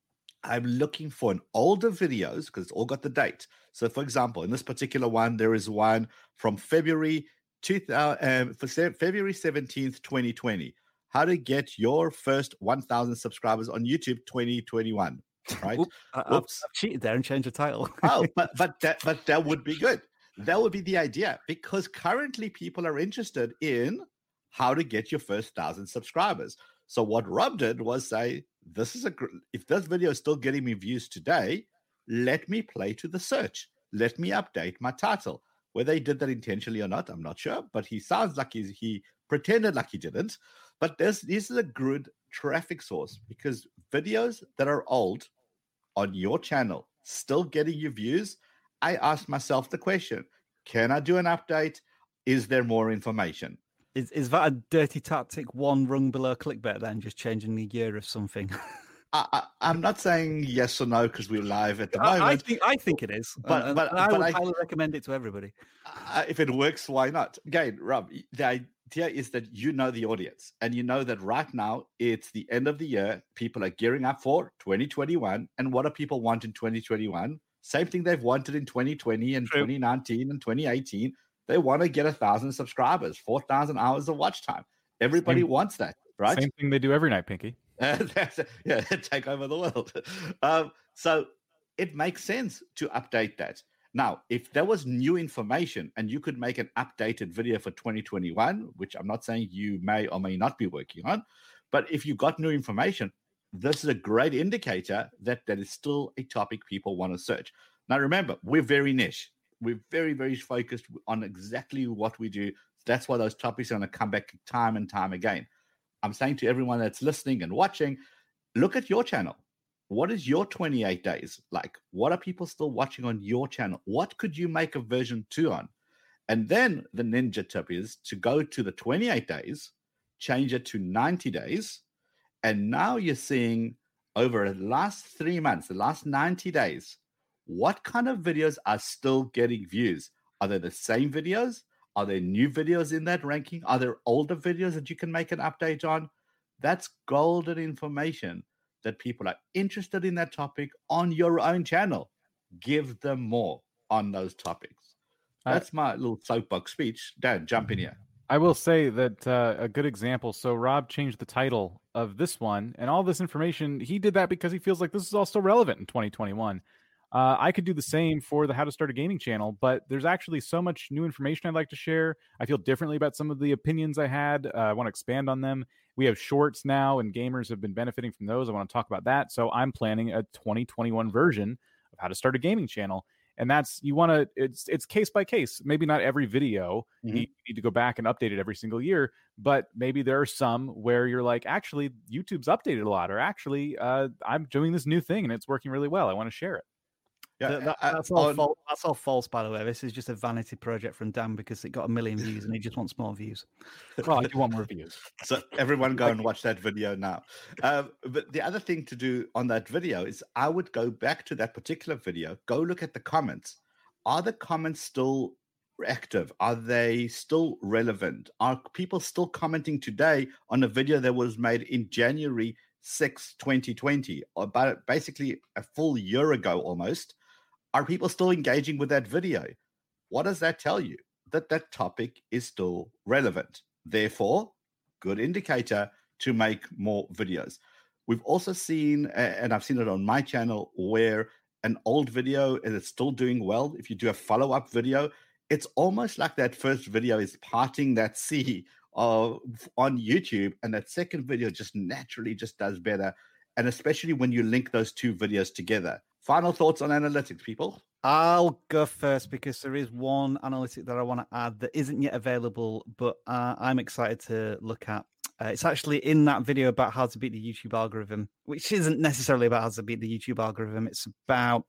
I'm looking for an older videos because it's all got the date. So for example, in this particular one, there is one from February two thousand, um, for February seventeenth, twenty twenty. How to get your first one thousand subscribers on YouTube twenty twenty-one. Right? Oop, I, I've, I've cheated there and changed the title. oh, but but that but that would be good. That would be the idea, because currently people are interested in how to get your first thousand subscribers. So what Rob did was say, "This is a gr- if this video is still getting me views today, let me play to the search. Let me update my title." Whether he did that intentionally or not, I'm not sure. But he sounds like he's, he pretended like he didn't. But this this is a good traffic source, because videos that are old on your channel still getting you views. I asked myself the question, can I do an update? Is there more information? Is is that a dirty tactic, one rung below clickbait, then just changing the year of something? I, I, I'm not saying yes or no because we're live at the moment. I, I think I think it is, but and, but, and I but would I highly recommend it to everybody. Uh, if it works, why not? Again, Rob, the idea is that you know the audience, and you know that right now it's the end of the year. People are gearing up for twenty twenty-one, and what do people want in twenty twenty-one? Same thing they've wanted in twenty twenty and True. twenty nineteen and twenty eighteen. They want to get a thousand subscribers, four thousand hours of watch time. Everybody same, wants that, right? Same thing they do every night, Pinky. That's, yeah, take over the world. Um, so it makes sense to update that. Now, if there was new information and you could make an updated video for twenty twenty-one, which I'm not saying you may or may not be working on, but if you got new information, this is a great indicator that that is still a topic people want to search. Now, remember, we're very niche. We're very, very focused on exactly what we do. That's why those topics are going to come back time and time again. I'm saying to everyone that's listening and watching, look at your channel. What is your twenty-eight days like? What are people still watching on your channel? What could you make a version two on? And then the ninja tip is to go to the twenty-eight days, change it to ninety days. And now you're seeing over the last three months, the last ninety days, what kind of videos are still getting views? Are they the same videos? Are there new videos in that ranking? Are there older videos that you can make an update on? That's golden information that people are interested in that topic on your own channel. Give them more on those topics. That's my little soapbox speech. Dan, jump in here. I will say that uh, a good example. So Rob changed the title of this one, and all this information, he did that because he feels like this is all still relevant in twenty twenty-one. Uh, I could do the same for the How to Start a Gaming channel, but there's actually so much new information I'd like to share. I feel differently about some of the opinions I had. Uh, I want to expand on them. We have shorts now, and gamers have been benefiting from those. I want to talk about that. So I'm planning a twenty twenty-one version of How to Start a Gaming channel. And that's, you want to, it's it's case by case. Maybe not every video, mm-hmm. you need to go back and update it every single year, but maybe there are some where you're like, actually, YouTube's updated a lot, or actually, uh, I'm doing this new thing and it's working really well. I want to share it. Yeah, that, that, that's, all false, that's all false, by the way. This is just a vanity project from Dan because it got a million views and he just wants more views. Well, I do want more views. So everyone go and watch that video now. Um, but the other thing to do on that video is I would go back to that particular video, go look at the comments. Are the comments still active? Are they still relevant? Are people still commenting today on a video that was made in January sixth, twenty twenty, or about basically a full year ago almost? Are people still engaging with that video? What does that tell you? That that topic is still relevant. Therefore, good indicator to make more videos. We've also seen, and I've seen it on my channel, where an old video and it's still doing well. If you do a follow-up video, it's almost like that first video is parting that sea uh, on YouTube, and that second video just naturally just does better. And especially when you link those two videos together. Final thoughts on analytics, people? I'll go first because there is one analytic that I want to add that isn't yet available, but uh, I'm excited to look at. Uh, it's actually in that video about how to beat the YouTube algorithm, which isn't necessarily about how to beat the YouTube algorithm. It's about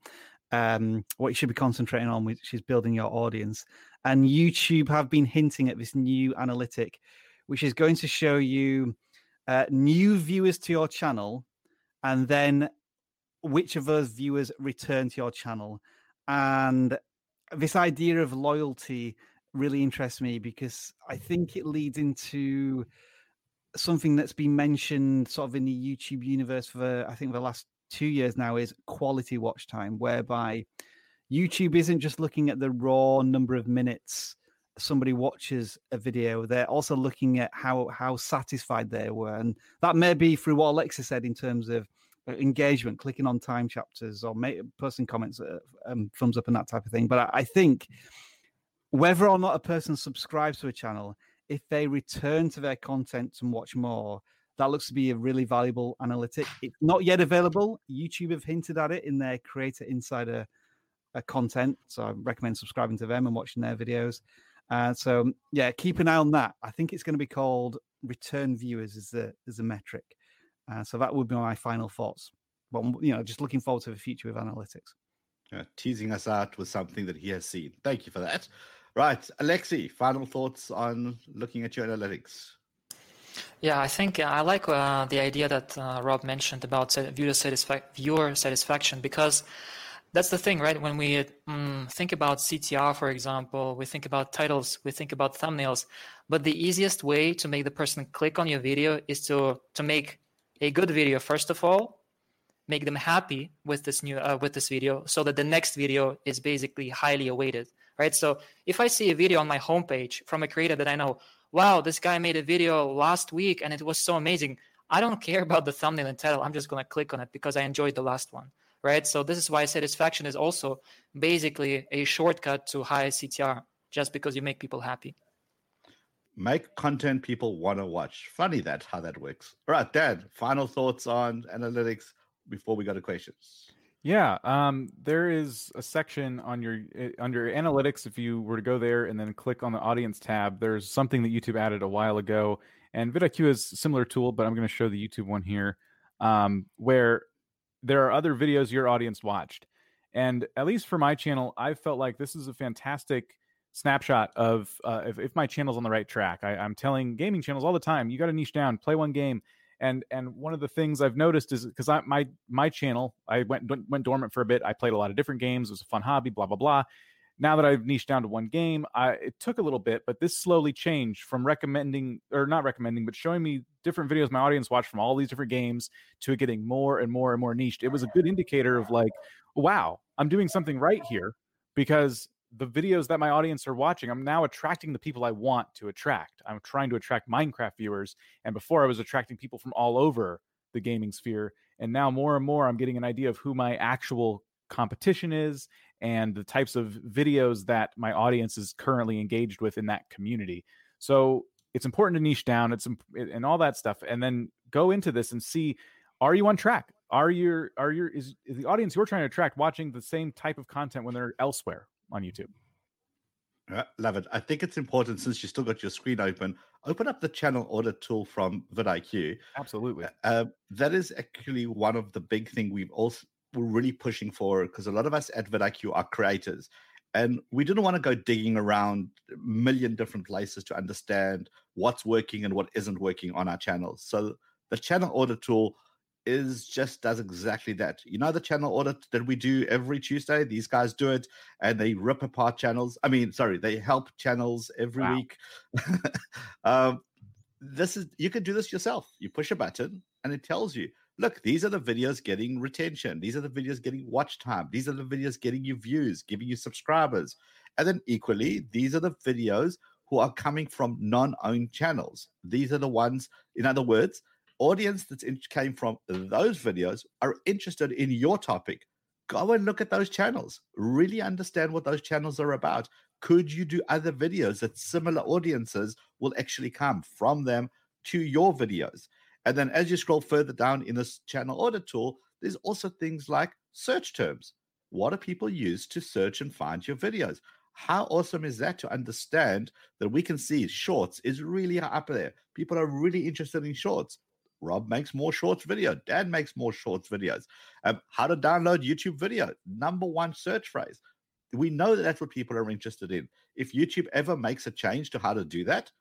um, what you should be concentrating on, which is building your audience. And YouTube have been hinting at this new analytic, which is going to show you uh, new viewers to your channel, and then which of those viewers return to your channel. And this idea of loyalty really interests me, because I think it leads into something that's been mentioned sort of in the YouTube universe for, I think, the last two years now, is quality watch time, whereby YouTube isn't just looking at the raw number of minutes somebody watches a video. They're also looking at how how satisfied they were. And that may be through what Alexa said in terms of engagement, clicking on time chapters or make, posting comments, uh, um, thumbs up and that type of thing. But I, I think whether or not a person subscribes to a channel, if they return to their content and watch more, that looks to be a really valuable analytic. It's not yet available. YouTube have hinted at it in their Creator Insider uh, content. So I recommend subscribing to them and watching their videos. Uh, so yeah, keep an eye on that. I think it's going to be called return viewers as the as a metric. Uh, so that would be my final thoughts. But you know, just looking forward to the future of analytics. Uh, teasing us out with something that he has seen. Thank you for that. Right, Alexi, final thoughts on looking at your analytics. Yeah, I think uh, I like uh, the idea that uh, Rob mentioned about viewer, satisfa- viewer satisfaction, because that's the thing, right? When we um, think about C T R, for example, we think about titles, we think about thumbnails, but the easiest way to make the person click on your video is to to make a good video, first of all, make them happy with this new uh, with this video, so that the next video is basically highly awaited, right? So if I see a video on my homepage from a creator that I know, wow, this guy made a video last week and it was so amazing, I don't care about the thumbnail and title. I'm just going to click on it because I enjoyed the last one, right? So this is why satisfaction is also basically a shortcut to high C T R, just because you make people happy. Make content people want to watch. Funny that, how that works. All right, Dan, final thoughts on analytics before we go to questions. Yeah, um, there is a section on your under analytics. If you were to go there and then click on the audience tab, there's something that YouTube added a while ago, and vidIQ is a similar tool, but I'm going to show the YouTube one here, um, where there are other videos your audience watched. And at least for my channel, I felt like this is a fantastic snapshot of uh, if, if my channel's on the right track. I, I'm telling gaming channels all the time, you got to niche down, play one game. And and one of the things I've noticed is, because I my my channel, I went went dormant for a bit. I played a lot of different games. It was a fun hobby, blah, blah, blah. Now that I've niched down to one game, I, it took a little bit, but this slowly changed from recommending, or not recommending, but showing me different videos my audience watched from all these different games to it getting more and more and more niched. It was a good indicator of like, wow, I'm doing something right here, because the videos that my audience are watching, I'm now attracting the people I want to attract. I'm trying to attract Minecraft viewers. And before I was attracting people from all over the gaming sphere. And now more and more, I'm getting an idea of who my actual competition is and the types of videos that my audience is currently engaged with in that community. So it's important to niche down. It's and all that stuff. And then go into this and see, are you on track? Are your, are your, is, is the audience you're trying to attract watching the same type of content when they're elsewhere on YouTube? Uh, love it. I think it's important, since you still got your screen open, open up the channel audit tool from vidIQ. Absolutely. Uh, that is actually one of the big things we've also we're really pushing for, because a lot of us at vidIQ are creators, and we didn't want to go digging around a million different places to understand what's working and what isn't working on our channels. So the channel audit tool is just does exactly that. You know, the channel audit that we do every Tuesday, these guys do it and they rip apart channels. I mean, sorry, they help channels every Wow. week. um, this is, you can do this yourself. You push a button and it tells you, look, these are the videos getting retention. These are the videos getting watch time. These are the videos getting you views, giving you subscribers. And then equally, these are the videos who are coming from non-owned channels. These are the ones, in other words, audience that came from those videos are interested in your topic. Go and look at those channels. Really understand what those channels are about. Could you do other videos that similar audiences will actually come from them to your videos? And then as you scroll further down in this channel audit tool, there's also things like search terms. What do people use to search and find your videos? How awesome is that to understand that we can see shorts is really up there. People are really interested in shorts. Rob makes more shorts video. Dan makes more shorts videos. Um, how to download YouTube video, number one search phrase. We know that that's what people are interested in. If YouTube ever makes a change to how to do that,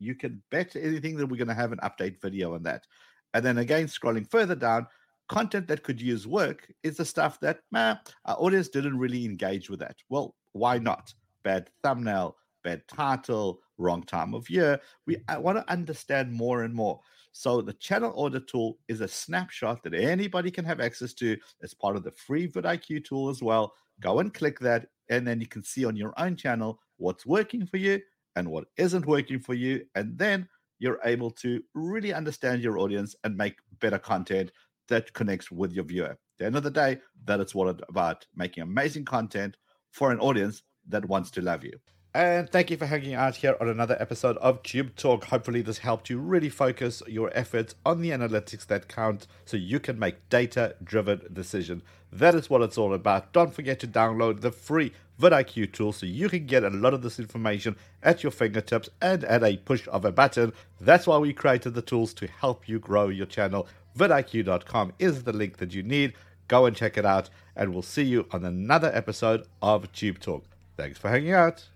you can bet anything that we're going to have an update video on that. And then again, scrolling further down, content that could use work is the stuff that, nah, our audience didn't really engage with that. Well, why not? Bad thumbnail, bad title, wrong time of year. We I want to understand more and more. So the channel audit tool is a snapshot that anybody can have access to as part of the free vidIQ tool as well. Go and click that, and then you can see on your own channel what's working for you and what isn't working for you. And then you're able to really understand your audience and make better content that connects with your viewer. At the end of the day, that is what it's about, making amazing content for an audience that wants to love you. And thank you for hanging out here on another episode of Tube Talk. Hopefully this helped you really focus your efforts on the analytics that count so you can make data-driven decisions. That is what it's all about. Don't forget to download the free vidIQ tool so you can get a lot of this information at your fingertips and at a push of a button. That's why we created the tools to help you grow your channel. vidIQ dot com is the link that you need. Go and check it out, and we'll see you on another episode of Tube Talk. Thanks for hanging out.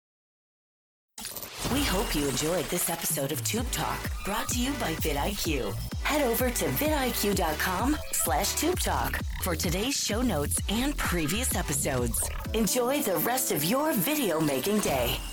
We hope you enjoyed this episode of Tube Talk, brought to you by vidIQ. Head over to vidIQ dot com slash Tube Talk for today's show notes and previous episodes. Enjoy the rest of your video making day.